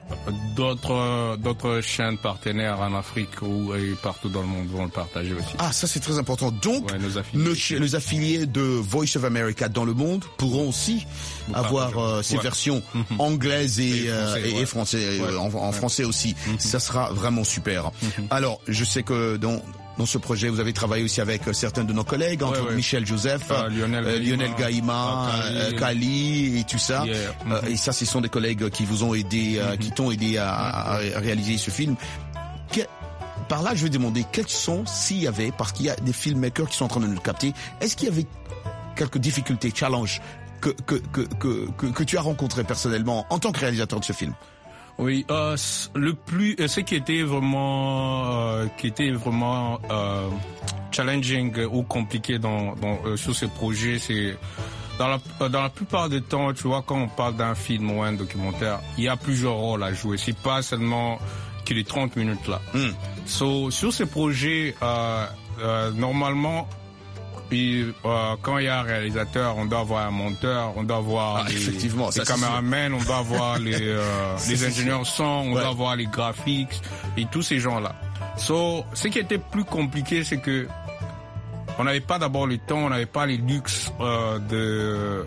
d'autres d'autres chaînes partenaires en Afrique ou et partout dans le monde vont le partager aussi. Ah, ça c'est très important. Donc, ouais, nos, affiliés. Nos, nos affiliés de Voice of America dans le monde pourront aussi Vous avoir euh, ces ouais. versions mmh. anglaises et, et français, euh, et, ouais. et français, ouais. en, en ouais. français aussi. Mmh. Ça sera vraiment super. Mmh. Alors, je sais que dans dans ce projet, vous avez travaillé aussi avec certains de nos collègues, entre ouais, ouais. Michel Joseph, ah, Lionel, euh, Lionel Gaïma, ah, Kali, euh, Kali et tout ça. Yeah. Mm-hmm. Euh, et ça, ce sont des collègues qui vous ont aidé, euh, mm-hmm. qui t'ont aidé à, à, à réaliser ce film. Que, par là, je vais demander quels sont, s'il y avait, parce qu'il y a des filmmakers qui sont en train de nous le capter, est-ce qu'il y avait quelques difficultés, challenges que que que que que, que tu as rencontrés personnellement en tant que réalisateur de ce film? Oui, euh, le plus, ce qui était vraiment, euh, qui était vraiment euh, challenging ou compliqué dans, dans euh, sur ce projet, c'est dans la dans la plupart des temps, tu vois, quand on parle d'un film ou un documentaire, il y a plusieurs rôles à jouer. C'est pas seulement que les trente minutes là. Mm. So, sur ces projets, euh, euh, normalement. Et euh, quand il y a un réalisateur, on doit avoir un monteur, on doit avoir ah, les, effectivement, les caméramans, on doit avoir les, euh, les ingénieurs son, on ouais. doit avoir les graphiques et tous ces gens-là. So, ce qui était plus compliqué, c'est que on n'avait pas d'abord le temps, on n'avait pas les luxes euh, de,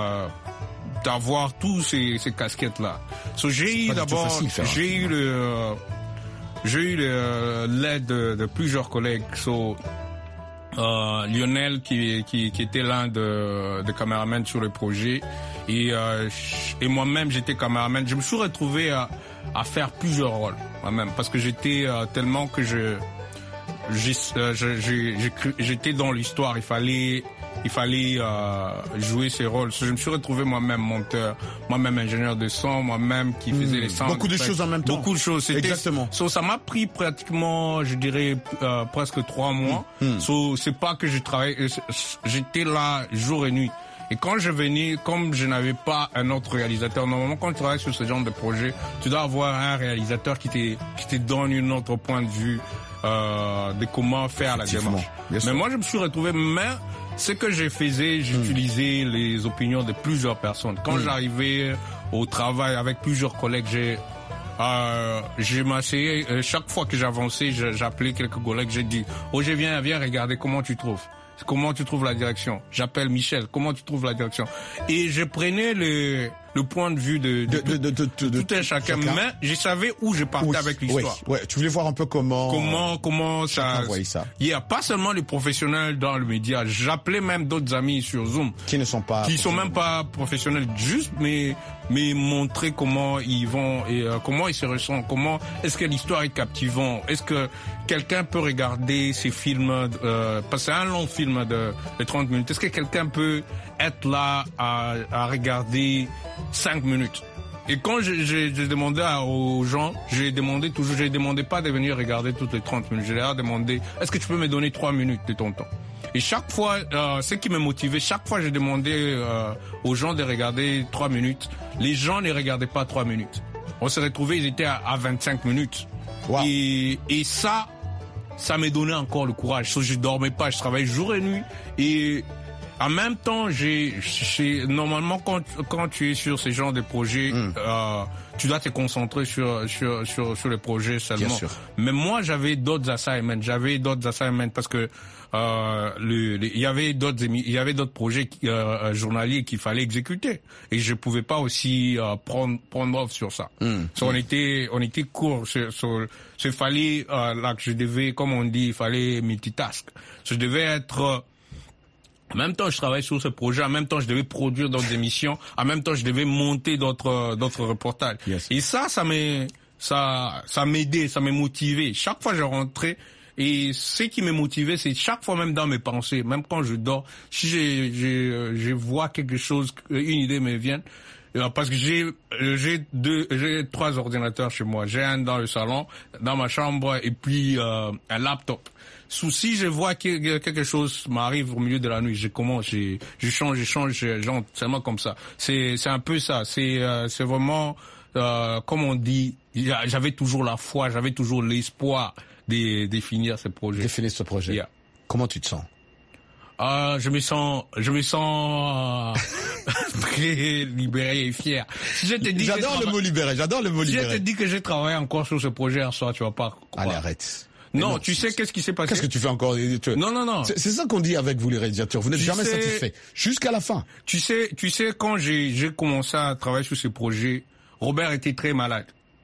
de d'avoir tous ces, ces casquettes-là. So, j'ai eu d'abord, j'ai eu le, j'ai eu l'aide de, de plusieurs collègues. So, Euh, Lionel qui, qui, qui était l'un de, de caméramans sur le projet et, euh, et moi-même j'étais caméraman. Je me suis retrouvé à, à faire plusieurs rôles moi-même parce que j'étais euh, tellement que je, j'ai, euh, j'ai, j'étais dans l'histoire. Il fallait il fallait euh, jouer ces rôles. Je me suis retrouvé moi-même monteur, moi-même ingénieur de son, moi-même qui faisait mmh. les sound beaucoup de effects, choses en même temps. Beaucoup de choses. C'était, exactement. So, ça m'a pris pratiquement, je dirais, euh, presque trois mois. Mmh. So, c'est pas que je travaillais, j'étais là jour et nuit. Et quand je venais, comme je n'avais pas un autre réalisateur, normalement quand tu travailles sur ce genre de projet, tu dois avoir un réalisateur qui te, qui te donne une autre point de vue euh, de comment faire la démarche. Mais moi je me suis retrouvé, mais ce que je faisais, j'utilisais mmh. les opinions de plusieurs personnes. Quand mmh. j'arrivais au travail avec plusieurs collègues, j'ai euh, j'ai m'asseyé, euh, chaque fois que j'avançais, j'appelais quelques collègues, j'ai dit « Oh, je viens, viens regarder comment tu trouves. Comment tu trouves la direction ?» J'appelle Michel, comment tu trouves la direction? Et je prenais le, le point de vue de, de, de, de, de, de, de tout un chacun, chacun, mais je savais où je partais oui, avec l'histoire. Oui, ouais, tu voulais voir un peu comment... Comment, comment ça... ça. Il y a pas seulement les professionnels dans le média, j'appelais même d'autres amis sur Zoom. Qui ne sont pas... Qui sont même pas professionnels, juste mais, mais montrer comment ils vont et euh, comment ils se ressentent, comment est-ce que l'histoire est captivante, est-ce que quelqu'un peut regarder ces films, euh, parce que c'est un long film de, de trente minutes, est-ce que quelqu'un peut être là à, à regarder cinq minutes? Et quand je, je, je demandais aux gens, j'ai demandé toujours, j'ai demandé pas de venir regarder toutes les trente minutes, je leur ai demandé, est-ce que tu peux me donner trois minutes de ton temps? Et chaque fois, euh, ce qui me motivait, chaque fois j'ai demandé euh, aux gens de regarder trois minutes, les gens ne regardaient pas trois minutes. On s'est retrouvés, ils étaient à, à vingt-cinq minutes. Wow. Et, et ça, ça m'a donné encore le courage. So, je dormais pas, je travaillais jour et nuit. Et en même temps, j'ai, j'ai normalement quand quand tu es sur ce genre de projet, mm. euh, tu dois te concentrer sur sur sur sur le projet seulement. Bien sûr. Mais moi, j'avais d'autres assignments, j'avais d'autres assignments parce que euh, le, le, il y avait d'autres il y avait d'autres projets euh, journaliers qu'il fallait exécuter et je pouvais pas aussi euh, prendre prendre off sur ça. Mm. So, on était on était court sur sur il fallait euh, là que je devais, comme on dit, il fallait multitask. So, je devais être euh, en même temps, je travaillais sur ce projet. En même temps, je devais produire d'autres émissions. En même temps, je devais monter d'autres d'autres reportages. Yes. Et ça, ça m'est ça, ça m'aidait, ça m'a motivé. Chaque fois que je rentrais, et ce qui me motivait, c'est chaque fois même dans mes pensées, même quand je dors, si j'ai, j'ai, je vois quelque chose, une idée me vient, parce que j'ai, j'ai deux, j'ai trois ordinateurs chez moi. J'ai un dans le salon, dans ma chambre, et puis euh, un laptop. Si je vois que quelque chose m'arrive au milieu de la nuit, je commence, je, je change, je change, je change, seulement comme ça. C'est, c'est un peu ça. C'est, euh, c'est vraiment, euh, comme on dit, j'avais toujours la foi, j'avais toujours l'espoir de, de finir ce projet. De finir ce projet. Yeah. Comment tu te sens? Euh, je me sens, je me sens euh, très libéré et fier. Si je te dis j'adore le mot libéré, j'adore le mot libéré. Si je te dis que j'ai travaillé encore sur ce projet un soir, tu vas pas croire. Allez, arrête. Non, non, tu sais qu'est-ce qui s'est passé? Qu'est-ce que tu fais encore? Tu... Non, non, non. C'est, c'est ça qu'on dit avec vous les réalisateurs. Vous n'êtes tu jamais sais... satisfait jusqu'à la fin. Tu sais, tu sais quand j'ai j'ai commencé à travailler sur ce projet, Robert était très malade.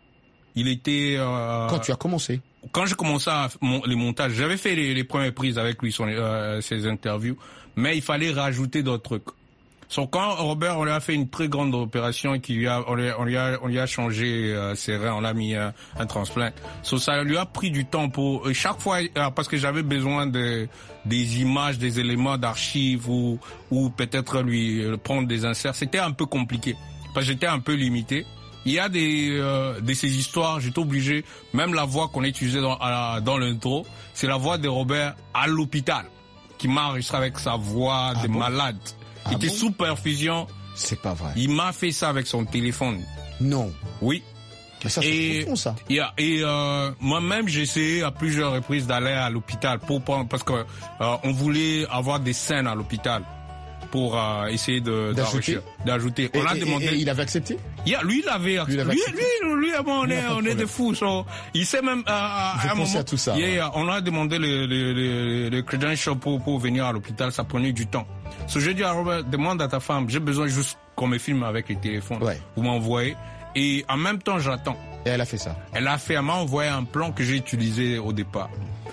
Il était. Euh... Quand tu as commencé? Quand j'ai commencé à mon, les montages, j'avais fait les, les premières prises avec lui, son, euh, ses interviews, mais il fallait rajouter d'autres trucs. So, quand Robert, on lui a fait une très grande opération, qui lui a, on lui a, on lui a, on lui a changé euh, ses reins, on l'a mis euh, un transplant. So, ça lui a pris du temps pour, et chaque fois, euh, parce que j'avais besoin de des images, des éléments d'archives ou ou peut-être lui euh, prendre des inserts. C'était un peu compliqué parce que j'étais un peu limité. Il y a des euh, de ces histoires, j'étais obligé, même la voix qu'on a utilisée dans, à, dans l'intro, c'est la voix de Robert à l'hôpital, qui m'a enregistré avec sa voix ah de bon? malade. Ah il était bon? sous perfusion. C'est pas vrai. Il m'a fait ça avec son téléphone. Non. Oui. Mais ça, c'est et, profond, ça. Et, et euh, moi-même, j'ai essayé à plusieurs reprises d'aller à l'hôpital pour parce que euh, on voulait avoir des scènes à l'hôpital. Pour euh, essayer de d'ajouter. d'ajouter. On et, a demandé. Et, et il avait accepté. Yeah, lui il avait accepté. Lui, lui, lui, lui, lui on est, on est des fous. So, il sait même euh, à Je un moment. À tout ça. Yeah, ouais. yeah, on a demandé le le le, le credential pour pour venir à l'hôpital. Ça prenait du temps. So j'ai dit à Robert, demande à ta femme. J'ai besoin juste qu'on me filme avec les téléphones. Ouais. Vous m'envoyez. Et en même temps j'attends. Et elle a fait ça. Elle a fait. Elle m'a envoyé un plan que j'ai utilisé au départ.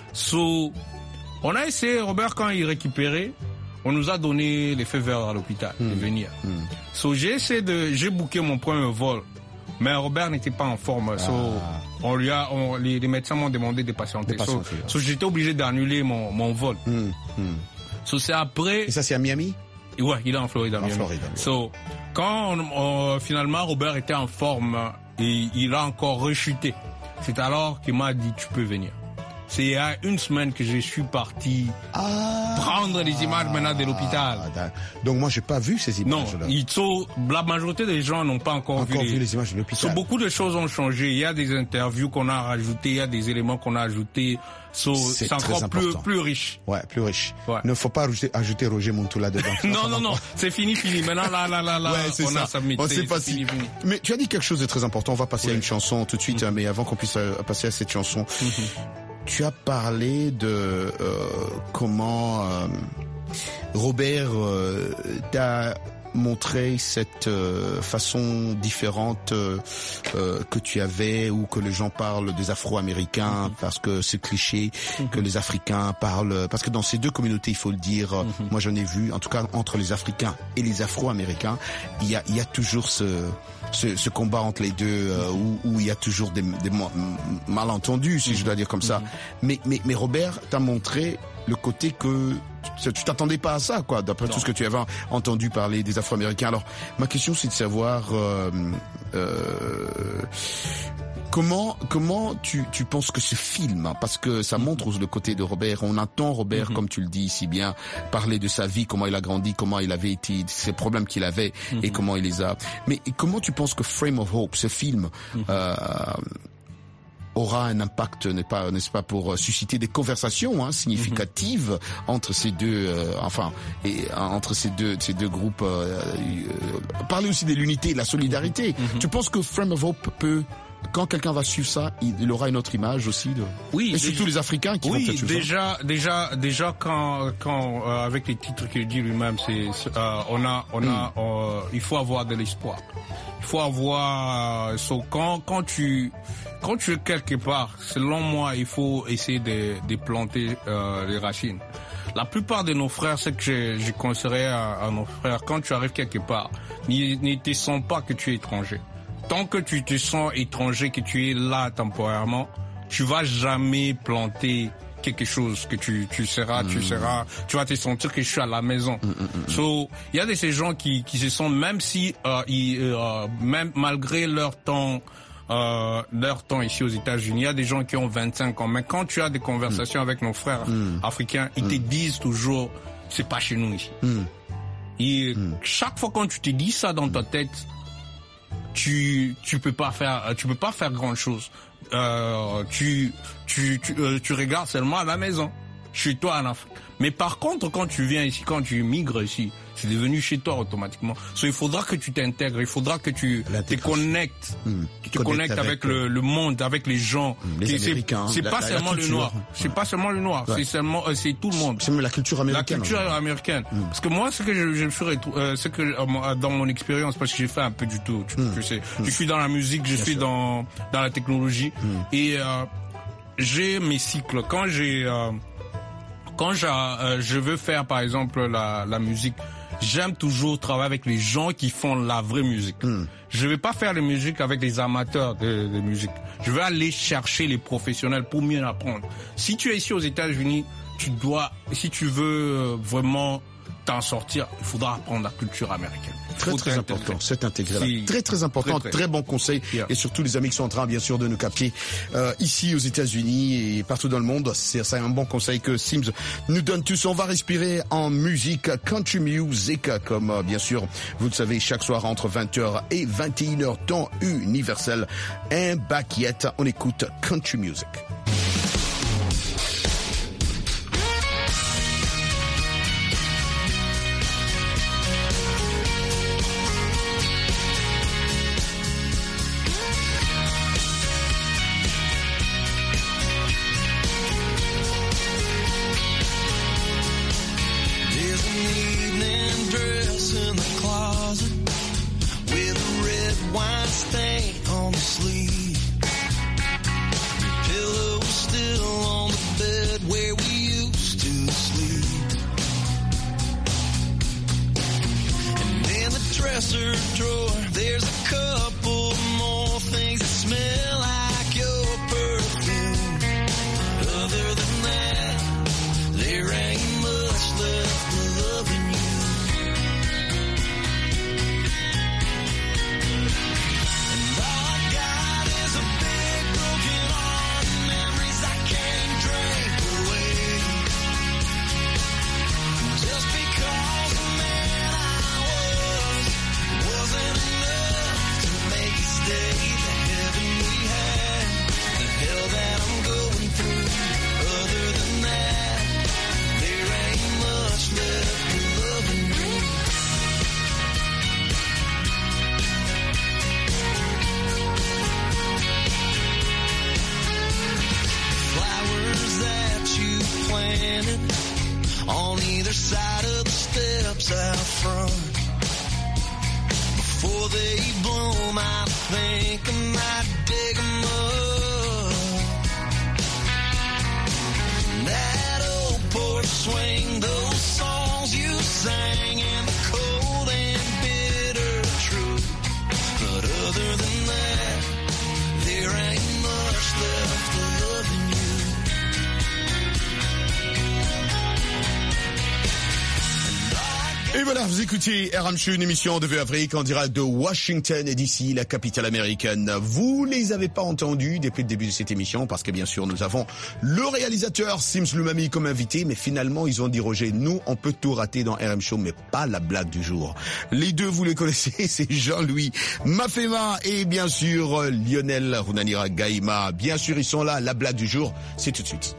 So on a essayé. Robert quand il récupérait. On nous a donné les feux verts à l'hôpital mmh. de venir. Mmh. So j'ai essayé de, j'ai booké mon premier vol, mais Robert n'était pas en forme. Ah. So on lui a, on, les, les médecins m'ont demandé de patienter. So, so j'étais obligé d'annuler mon mon vol. Mmh. Mmh. So c'est après. Et ça c'est à Miami? Ouais, il est en Floride. À en Miami. Floride. So quand on, on, finalement Robert était en forme et il a encore rechuté, c'est alors qu'il m'a dit tu peux venir. C'est il y a une semaine que je suis parti ah, prendre les images maintenant de l'hôpital. Ah, donc moi j'ai pas vu ces images-là. Non, ils sont, la majorité des gens n'ont pas encore, encore vu, vu les, les images de l'hôpital. So, beaucoup de choses ont changé. Il y a des interviews qu'on a rajoutées, il y a des éléments qu'on a ajoutés. So, c'est, c'est encore plus, plus riche. Ouais, plus riche. Ouais. Ne faut pas ajouter, ajouter Roger Montou là-dedans. non, non, non, c'est fini, fini. Maintenant, là, là, là, là, ouais, c'est on ça. a submit. On c'est, sait pas c'est si... fini, fini. Mais tu as dit quelque chose de très important. On va passer ouais. à une chanson tout de suite, mm-hmm. hein, mais avant qu'on puisse euh, passer à cette chanson. Mm-hmm. Tu as parlé de euh, comment euh, Robert euh, t'a montré cette euh, façon différente euh, euh, que tu avais, ou que les gens parlent des Afro-Américains, mm-hmm. parce que c'est cliché, mm-hmm. que les Africains parlent, parce que dans ces deux communautés, il faut le dire, mm-hmm. moi j'en ai vu, en tout cas entre les Africains et les Afro-Américains, il y a, il y a toujours ce Ce, ce combat entre les deux euh, où, où il y a toujours des, des malentendus, si je dois dire comme ça. Mm-hmm. Mais, mais, mais Robert t'a montré le côté que tu, tu t'attendais pas à ça, quoi, d'après non. tout ce que tu avais entendu parler des Afro-Américains. Alors, ma question, c'est de savoir euh, euh, comment comment tu, tu penses que ce film, hein, parce que ça montre le côté de Robert. On entend Robert, mm-hmm. comme tu le dis si bien, parler de sa vie, comment il a grandi, comment il avait été, ces problèmes qu'il avait mm-hmm. et comment il les a. Mais comment tu penses que Frame of Hope, ce film, mm-hmm. euh, aura un impact, n'est pas, n'est-ce pas, pour susciter des conversations hein, significatives mm-hmm. entre ces deux, euh, enfin, et entre ces deux, ces deux groupes. Euh, euh, parler aussi de l'unité, de la solidarité. Mm-hmm. Tu penses que Frame of Hope peut, quand quelqu'un va suivre ça, il aura une autre image aussi de. Oui. Et déjà, surtout les Africains qui oui, vont peut-être suivre déjà, ça. déjà, déjà quand, quand euh, avec les titres qu'il dit lui-même, c'est, euh, on a, on mm. a, euh, il faut avoir de l'espoir. Il faut avoir, euh, so, quand, quand tu, quand tu es quelque part, selon moi, il faut essayer de, de planter euh, les racines. La plupart de nos frères, c'est que je, je conseillerais à, à nos frères, quand tu arrives quelque part, ne te sens pas que tu es étranger. tant que tu te sens étranger, que tu es là temporairement, tu vas jamais planter quelque chose que tu tu seras mmh. tu seras tu vas te sentir que je suis à la maison. Mmh, mmh, so il y a de ces gens qui qui se sentent, même si euh, ils, euh, même malgré leur temps euh, leur temps ici aux États-Unis, il y a des gens qui ont vingt-cinq ans, mais quand tu as des conversations mmh. avec nos frères mmh. africains, ils mmh. te disent toujours c'est pas chez nous ici. Mmh. Et mmh. chaque fois quand tu te dis ça dans ta tête, tu tu peux pas faire tu peux pas faire grand chose. Euh, tu tu tu, euh, tu regardes seulement à la maison, chez toi en Afrique. Mais par contre, quand tu viens ici, quand tu migres ici, c'est devenu chez toi automatiquement. So, il faudra que tu t'intègres, il faudra que tu te connectes, mmh. tu te connectes avec, avec le, le monde, avec les gens. Les et Américains. C'est, c'est la, pas la, seulement la le noir, c'est ouais. pas seulement le noir, ouais. c'est seulement, euh, c'est tout le monde. C'est même la culture américaine. La culture hein. américaine. Mmh. Parce que moi, ce que je, je me suis retrouvé, euh, ce que euh, dans mon expérience, parce que j'ai fait un peu du tout, tu, mmh. tu sais, mmh. je suis dans la musique, je Bien suis sûr. dans dans la technologie mmh. et euh, j'ai mes cycles. Quand j'ai euh, quand j'ai, euh, je veux faire par exemple la, la musique, j'aime toujours travailler avec les gens qui font la vraie musique. Mm. Je vais pas faire la musique avec les amateurs de, de musique. Je vais aller chercher les professionnels pour mieux apprendre. Si tu es ici aux États-Unis, tu dois, si tu veux vraiment t'en sortir, il faudra apprendre la culture américaine. Très très important, c'est intégré là. Très très important, très, très. très bon conseil. Yeah. Et surtout les amis qui sont en train bien sûr de nous capter euh, ici aux États-Unis et partout dans le monde, c'est, c'est un bon conseil que Sims nous donne tous. On va respirer en musique, country music, comme euh, bien sûr vous le savez chaque soir entre vingt heures et vingt et une heures temps universel. Un back yet, on écoute country music. On either side of the steps out front, before they bloom, I think I might dig 'em up. That old porch swing, those songs you sang, and the cold and bitter truth. But other than that, there ain't much left of loving you. Et voilà, vous écoutez R M Show, une émission de V Afrique en direct de Washington et d'ici, la capitale américaine. Vous les avez pas entendus depuis le début de cette émission parce que bien sûr nous avons le réalisateur Sims Lumami comme invité, mais finalement ils ont dit Roger, nous on peut tout rater dans R M Show mais pas la blague du jour. Les deux vous les connaissez, c'est Jean-Louis Mafema et bien sûr Lionel Runanira Gaïma. Bien sûr ils sont là, la blague du jour, c'est tout de suite.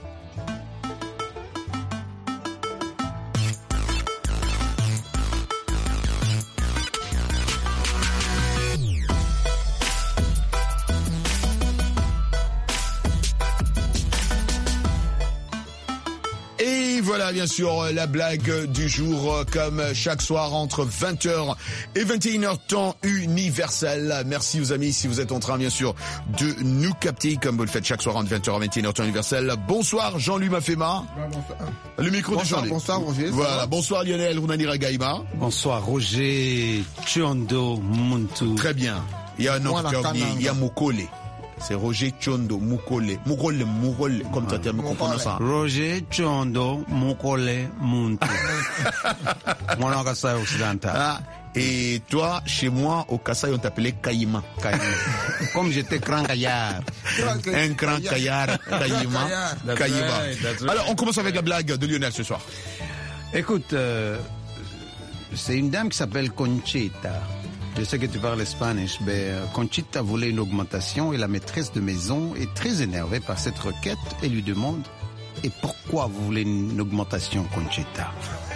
Voilà, bien sûr, la blague du jour, comme chaque soir, entre vingt heures et vingt et une heures temps universel. Merci aux amis, si vous êtes en train, bien sûr, de nous capter, comme vous le faites chaque soir, entre vingt heures et vingt et une heures temps universel. Bonsoir, Jean-Louis Mafema. Bonsoir. Le micro bonsoir, de Jean-Louis. Bonsoir, Roger. Voilà, bonsoir, Lionel Runanira Gaïma. Bonsoir, Roger Chiondo Muntu. Très bien. Il y a un Moi, la autre Kananga. il y a Mukole. C'est Roger Chondo Mukole. Mukole, Mukole, comme ça, tu as compris ça. Roger Chondo Mukole Muntu. Mon nom est occidental. Ah, et toi, chez moi, au Kassai, on t'appelait Kaïma. Comme j'étais grand caillard. Un grand caillard, Kaïma. That's Kaïma. right, that's right. Alors, on commence avec la blague de Lionel ce soir. Écoute, euh, c'est une dame qui s'appelle Conchita. Je sais que tu parles espagnol, mais euh, Conchita voulait une augmentation et la maîtresse de maison est très énervée par cette requête et lui demande « Et pourquoi vous voulez une augmentation, Conchita ?»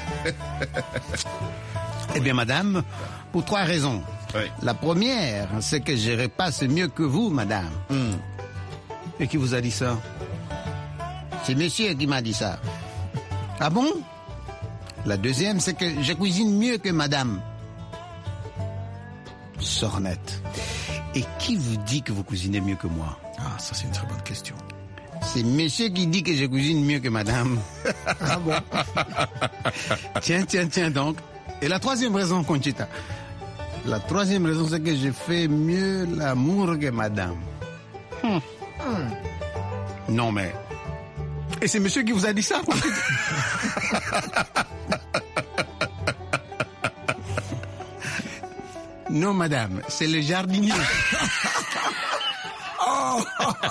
Eh bien, madame, pour trois raisons. Oui. La première, c'est que je repasse mieux que vous, madame. Mm. Et qui vous a dit ça? C'est monsieur qui m'a dit ça. Ah bon? La deuxième, c'est que je cuisine mieux que madame. Sornette. Et qui vous dit que vous cuisinez mieux que moi? Ah, ça c'est une très bonne question. C'est monsieur qui dit que je cuisine mieux que madame. Ah bon? Tiens, tiens, tiens donc. Et la troisième raison, Conchita. La troisième raison, c'est que je fais mieux l'amour que madame. Hmm. Hmm. Non, mais... Et c'est monsieur qui vous a dit ça, Conchita? Non, madame, c'est le jardinier. Oh.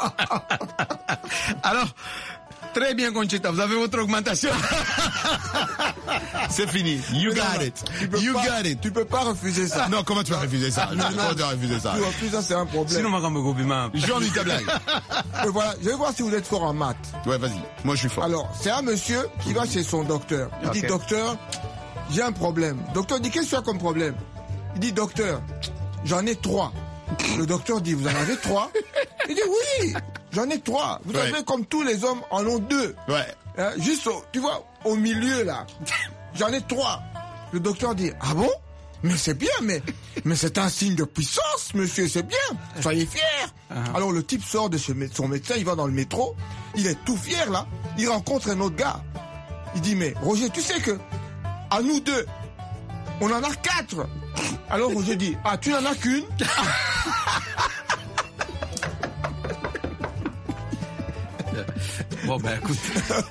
Alors, très bien, Conchita, vous avez votre augmentation. C'est fini. You got non, it. Tu peux You pas, got it. Tu peux pas refuser ça. Non, comment tu vas refuser ça? Non, Tu non, peux pas refuser ça. Tu refuses ça, c'est un problème. Sinon, ma grande compliment. Jean-Louis ta blague. Mais voilà, je vais voir si vous êtes fort en maths. Ouais, vas-y. Moi, je suis fort. Alors, c'est un monsieur qui va chez son docteur. Il Okay. dit, docteur, j'ai un problème. Docteur dit, qu'est-ce que tu as comme problème? Il dit, docteur, j'en ai trois. Le docteur dit, vous en avez trois? Il dit, oui, j'en ai trois. Vous Ouais. savez, comme tous les hommes en ont deux. Ouais. Hein, juste, au, tu vois, au milieu, là. J'en ai trois. Le docteur dit, ah bon? Mais c'est bien, mais, mais c'est un signe de puissance, monsieur, c'est bien. Soyez fiers. Uh-huh. Alors le type sort de chez son médecin, il va dans le métro, il est tout fier, là. Il rencontre un autre gars. Il dit, mais Roger, tu sais que, à nous deux, on en a quatre. Alors Roger dit, ah, tu n'en as qu'une? Bon, ben, écoute.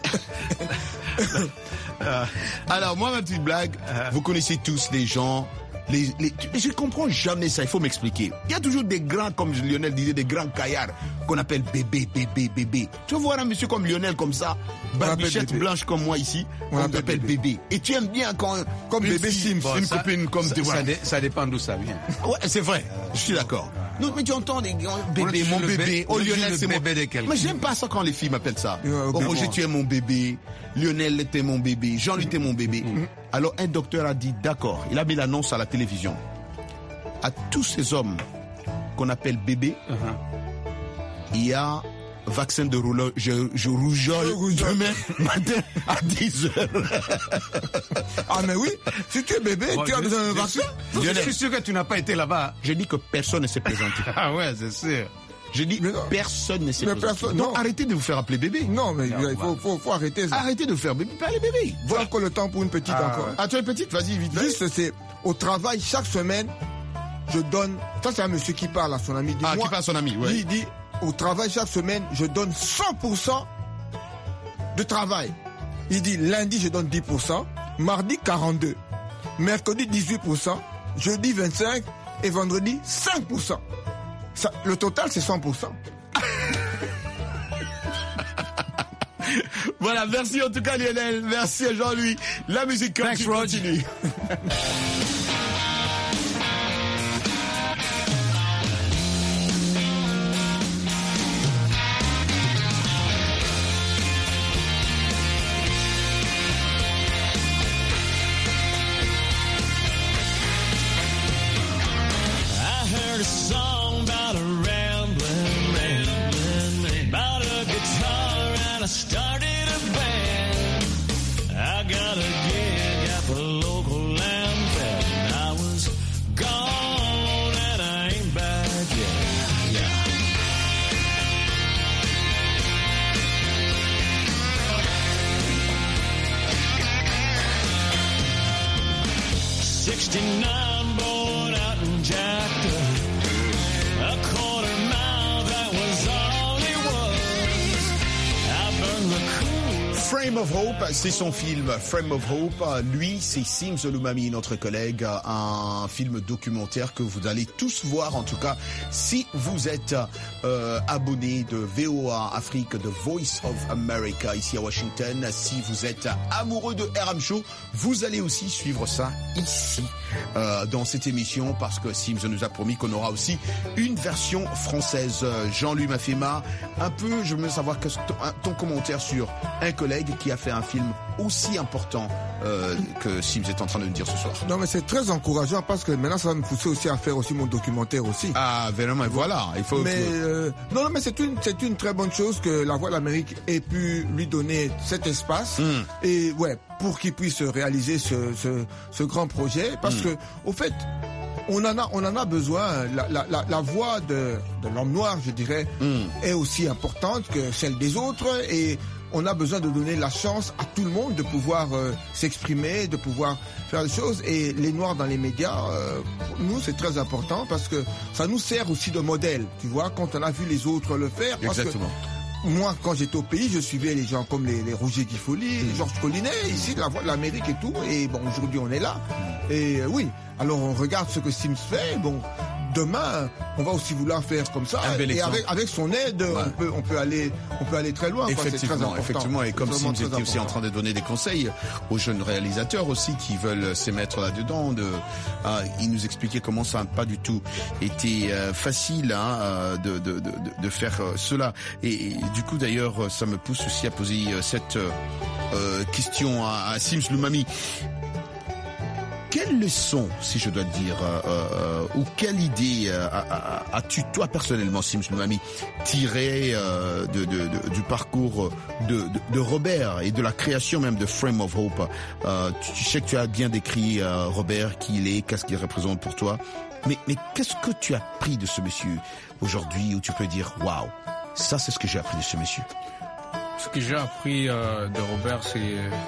Euh, alors, moi, ma petite blague, uh-huh. Vous connaissez tous les gens. Les, les, je comprends jamais ça, il faut m'expliquer. Il y a toujours des grands, comme Lionel disait, des grands caillards qu'on appelle bébé, bébé, bébé. Tu vas voir un monsieur comme Lionel comme ça, barbichette blanche comme moi ici, on, on t'appelle bébé. bébé. Et tu aimes bien quand, comme bébé Sims, bon, une ça, copine comme ça, tu vois. Ça, dé, ça dépend d'où ça vient. Ouais, c'est vrai, je suis d'accord. Non, mais tu entends des bébé, mon bébé, bébé. Oh, Lionel, c'est mon bébé. Mais j'aime pas ça quand les filles m'appellent ça. Euh, oh, Roger, tu es mon bébé. Lionel était mon bébé. Jean-Louis était mon bébé. Mm-hmm. Alors, un docteur a dit, d'accord, il a mis l'annonce à la télévision. À tous ces hommes qu'on appelle bébés, uh-huh. Il y a vaccin de rouleau, je, je rougeole demain matin à dix heures. Ah mais oui, si tu es bébé, bon, tu as besoin d'un vaccin. Je suis sûr que tu n'as pas été là-bas. J'ai dit que personne ne s'est présenté. Ah ouais, c'est sûr. J'ai dit personne ne s'est présenté. Personne, Donc non. Arrêtez de vous faire appeler bébé. Non, mais non, il faut, faut, faut arrêter ça. Arrêtez de vous faire bébé, pas les bébés. Voilà encore le temps pour une petite ah, encore. Ah, tu as une petite, vas-y, vite. Juste, c'est au travail, chaque semaine, je donne... Ça, c'est un monsieur qui parle à son ami. Il dit, ah, moi, qui parle à son ami, oui. Il dit, au travail, chaque semaine, je donne cent pour cent de travail. Il dit, lundi, je donne dix pour cent, mardi, quarante-deux, mercredi, dix-huit pour cent, jeudi, vingt-cinq pour cent et vendredi, cinq pour cent. Ça, le total, c'est cent pour cent. Voilà, merci en tout cas Lionel, merci à Jean-Louis. La musique continue. Started a band. I got a gig at the local land fair. Frame of Hope, c'est son film Frame of Hope. Lui, c'est Sims Olumami, notre collègue, un film documentaire que vous allez tous voir, en tout cas, si vous êtes euh, abonné de V O A Afrique, de Voice of America, ici à Washington. Si vous êtes amoureux de R M Show, vous allez aussi suivre ça ici, euh, dans cette émission, parce que Sims nous a promis qu'on aura aussi une version française. Jean-Louis Mafema, un peu, je veux savoir que ton, ton commentaire sur un collègue qui a fait un film aussi important euh, que Sims est en train de nous dire ce soir. Non, mais c'est très encourageant parce que maintenant ça va me pousser aussi à faire aussi mon documentaire aussi. Ah, vraiment, voilà, il faut. Mais que... euh, non, non, mais c'est une c'est une très bonne chose que La Voix de l'Amérique ait pu lui donner cet espace mm. et ouais, pour qu'il puisse réaliser ce ce, ce grand projet, parce mm. que au fait. On en a, on en a besoin. La, la, la, la voix de, de l'homme noir, je dirais, mm. est aussi importante que celle des autres, et on a besoin de donner la chance à tout le monde de pouvoir euh, s'exprimer, de pouvoir faire des choses. Et les noirs dans les médias, euh, pour nous, c'est très important parce que ça nous sert aussi de modèle. Tu vois, quand on a vu les autres le faire. Parce Exactement. Que moi, quand j'étais au pays, je suivais les gens comme les, les Roger Guifoli, mm. Georges Collinet, ici, La Voix de l'Amérique et tout. Et bon, aujourd'hui, on est là. Et euh, oui. Alors on regarde ce que Sims fait. Bon, demain, on va aussi vouloir faire comme ça. Et avec, avec son aide, ouais. on peut, on peut aller, on peut aller très loin. Effectivement, quoi, effectivement. Et comme Sims était aussi en train de donner des conseils aux jeunes réalisateurs aussi qui veulent s'émettre là-dedans, de, euh, il nous expliquait comment ça n'a pas du tout été euh, facile hein, de, de, de, de faire euh, cela. Et, et du coup, d'ailleurs, ça me pousse aussi à poser euh, cette euh, question à, à Sims Olumami. Quelle leçon, si je dois te dire, euh, euh, ou quelle idée euh, as-tu, toi personnellement, Sims Olumami, tiré euh, de, de, de, du parcours de, de, de Robert et de la création même de Frame of Hope? euh, tu, tu sais que tu as bien décrit euh, Robert, qui il est, qu'est-ce qu'il représente pour toi. Mais, mais qu'est-ce que tu as appris de ce monsieur aujourd'hui, où tu peux dire, waouh, ça c'est ce que j'ai appris de ce monsieur? Ce que j'ai appris euh, de Robert, c'est,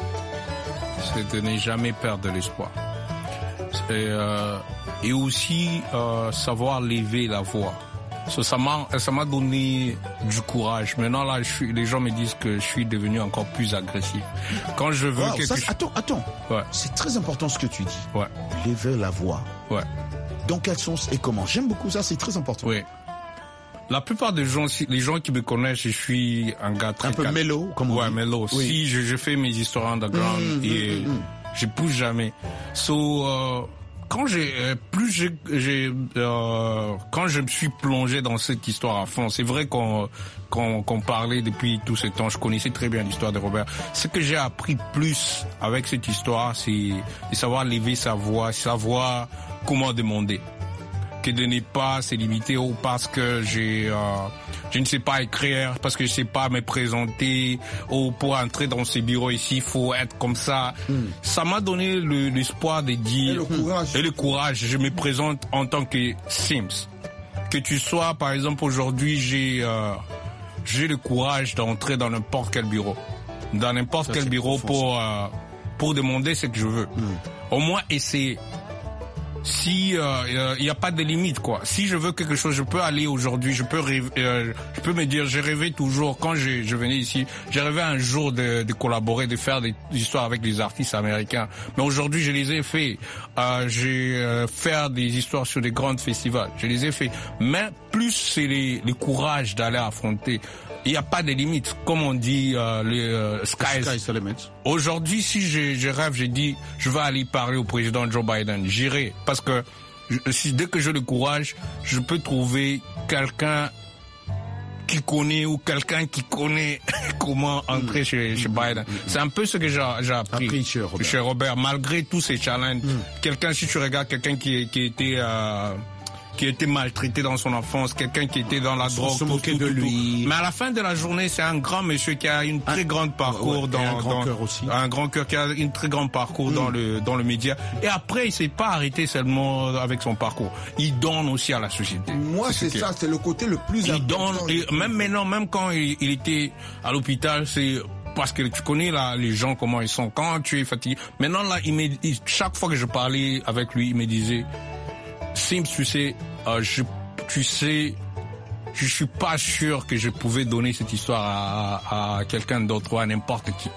c'est de ne jamais perdre l'espoir. Et, euh, et aussi euh, savoir lever la voix. So, ça m'a ça m'a donné du courage. Maintenant là, je suis, les gens me disent que je suis devenu encore plus agressif. Quand je veux wow, quelque chose. Attends, attends. Ouais. C'est très important ce que tu dis. Ouais. Lever la voix. Ouais. Dans quel sens et comment? J'aime beaucoup ça. C'est très important. Oui. La plupart des gens, les gens qui me connaissent, je suis un gars très un peu mélo, comme on ouais, dit. mélo. Oui. Si je, je fais mes histoires underground mmh, et mmh, mmh. je pousse jamais. So euh, quand j'ai plus j'ai, j'ai euh, quand je me suis plongé dans cette histoire à fond, c'est vrai qu'on qu'on, qu'on parlait depuis tout ce temps. Je connaissais très bien l'histoire de Robert. Ce que j'ai appris plus avec cette histoire, c'est de savoir lever sa voix, savoir comment demander. Que de ne pas se limiter ou parce que j'ai, euh, je ne sais pas écrire, parce que je ne sais pas me présenter, ou pour entrer dans ces bureaux ici, il faut être comme ça. Mm. Ça m'a donné le, l'espoir de dire... Et le courage. Et le courage. Je me présente en tant que Sims. Que tu sois, par exemple, aujourd'hui, j'ai, euh, j'ai le courage d'entrer dans n'importe quel bureau. Dans n'importe ça, quel bureau pour, euh, pour demander ce que je veux. Mm. Au moins essayer. Si il euh, y a pas de limite quoi. Si je veux quelque chose, je peux aller aujourd'hui. Je peux rêver, euh, je peux me dire, j'ai rêvé toujours quand je, je venais ici. J'ai rêvé un jour de, de collaborer, de faire des histoires avec les artistes américains. Mais aujourd'hui, je les ai fait. Euh, j'ai euh, faire des histoires sur des grands festivals. Je les ai fait. Mais plus c'est les, le courage d'aller affronter. Il n'y a pas de limite. Comme on dit, euh, les euh, sky is the limit. Aujourd'hui, si je, je rêve, j'ai dit, je vais aller parler au président Joe Biden. J'irai. Parce que si, dès que j'ai le courage, je peux trouver quelqu'un qui connaît ou quelqu'un qui connaît comment entrer mmh. chez, chez Biden. Mmh. C'est un peu ce que j'ai, j'ai appris, appris chez, Robert. chez Robert. Malgré tous ces challenges, mmh. quelqu'un, si tu regardes quelqu'un qui, qui était... Euh, qui était maltraité dans son enfance, quelqu'un qui était dans la drogue, se moquer de lui. Mais à la fin de la journée, c'est un grand monsieur qui a une très un, grande parcours ouais, dans, un grand dans cœur aussi. un grand cœur qui a une très grande parcours mmh. dans le dans le média. Et après, il s'est pas arrêté seulement avec son parcours. Il donne aussi à la société. Moi, c'est, c'est ça, c'est le côté le plus il important. Donne, et même maintenant, même quand il, il était à l'hôpital, c'est parce que tu connais là les gens comment ils sont quand tu es fatigué. Maintenant là, il me, il, chaque fois que je parlais avec lui, il me disait, Sims, tu sais, euh, je, tu sais, je suis pas sûr que je pouvais donner cette histoire à, à, à quelqu'un d'autre ou à n'importe qui.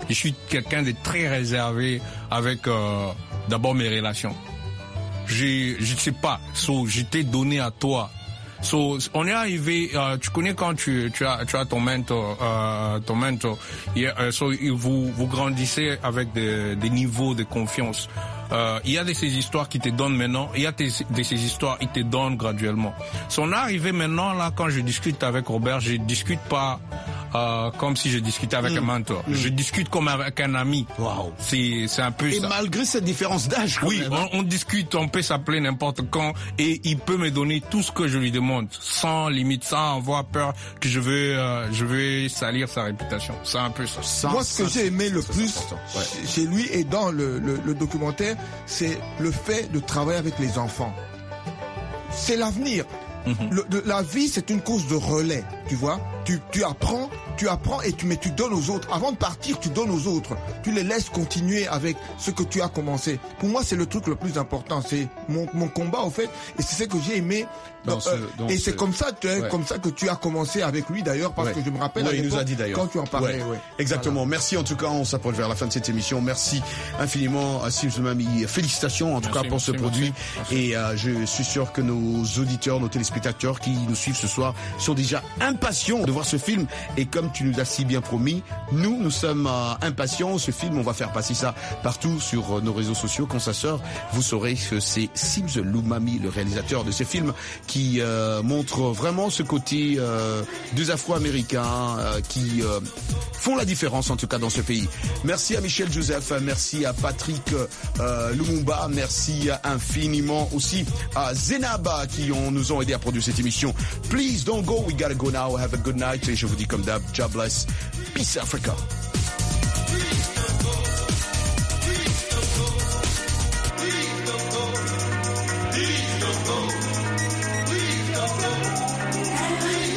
Je suis quelqu'un de très réservé avec euh, d'abord mes relations. Je je sais pas, so, je t'ai donné à toi. So, on est arrivé, euh, tu connais quand tu, tu as, tu as ton mentor, euh, ton mentor, yeah, euh, so, vous, vous grandissez avec des, des niveaux de confiance. Euh, il y a de ces histoires qui te donnent maintenant, il y a de, de ces histoires qui te donnent graduellement. So, on est arrivé maintenant, là, quand je discute avec Robert, je discute pas, euh, comme si je discutais avec mmh. un mentor. Mmh. Je discute comme avec un ami. Wow. C'est, c'est un peu et ça. Et malgré cette différence d'âge, quand oui, même. on, on discute, on peut s'appeler n'importe quand, et il peut me donner tout ce que je lui demande, sans limite, sans avoir peur que je veux, euh, je veux salir sa réputation. C'est un peu ça. Sans, Moi, ce que j'ai aimé le plus ouais. chez lui et dans le, le, le documentaire, c'est le fait de travailler avec les enfants. C'est l'avenir. Mm-hmm. Le, de, la vie, c'est une course de relais, tu vois. Tu, tu apprends, tu apprends et tu, mais tu donnes aux autres. Avant de partir, tu donnes aux autres. Tu les laisses continuer avec ce que tu as commencé. Pour moi, c'est le truc le plus important. C'est mon, mon combat, au fait. Et c'est ce que j'ai aimé. Dans dans ce, dans et ce... c'est comme ça, tu, ouais. comme ça que tu as commencé avec lui, d'ailleurs, parce ouais. que je me rappelle ouais, à il nous a dit d'ailleurs. Quand tu en parlais. Ouais. Ouais. Exactement. Voilà. Merci en tout cas. On s'approche vers la fin de cette émission. Merci infiniment à Sims Loumami. Félicitations en tout merci, cas pour merci, ce merci, produit. Merci. Et euh, je suis sûr que nos auditeurs, nos téléspectateurs qui nous suivent ce soir sont déjà impatients de voir ce film. Et comme tu nous as si bien promis, nous, nous sommes euh, impatients. Ce film, on va faire passer ça partout sur euh, nos réseaux sociaux. Quand ça sort, vous saurez que c'est Sims Loumami, le réalisateur de ce film, qui euh, montre vraiment ce côté euh, des Afro-Américains euh, qui euh, font la différence, en tout cas, dans ce pays. Merci à Michel Joseph, merci à Patrick euh, Lumumba, merci infiniment aussi à Zenaba qui ont, nous ont aidé à produire cette émission. Please don't go, we gotta go now. Have a good night. Et je vous dis comme d'hab, God bless. Peace Africa.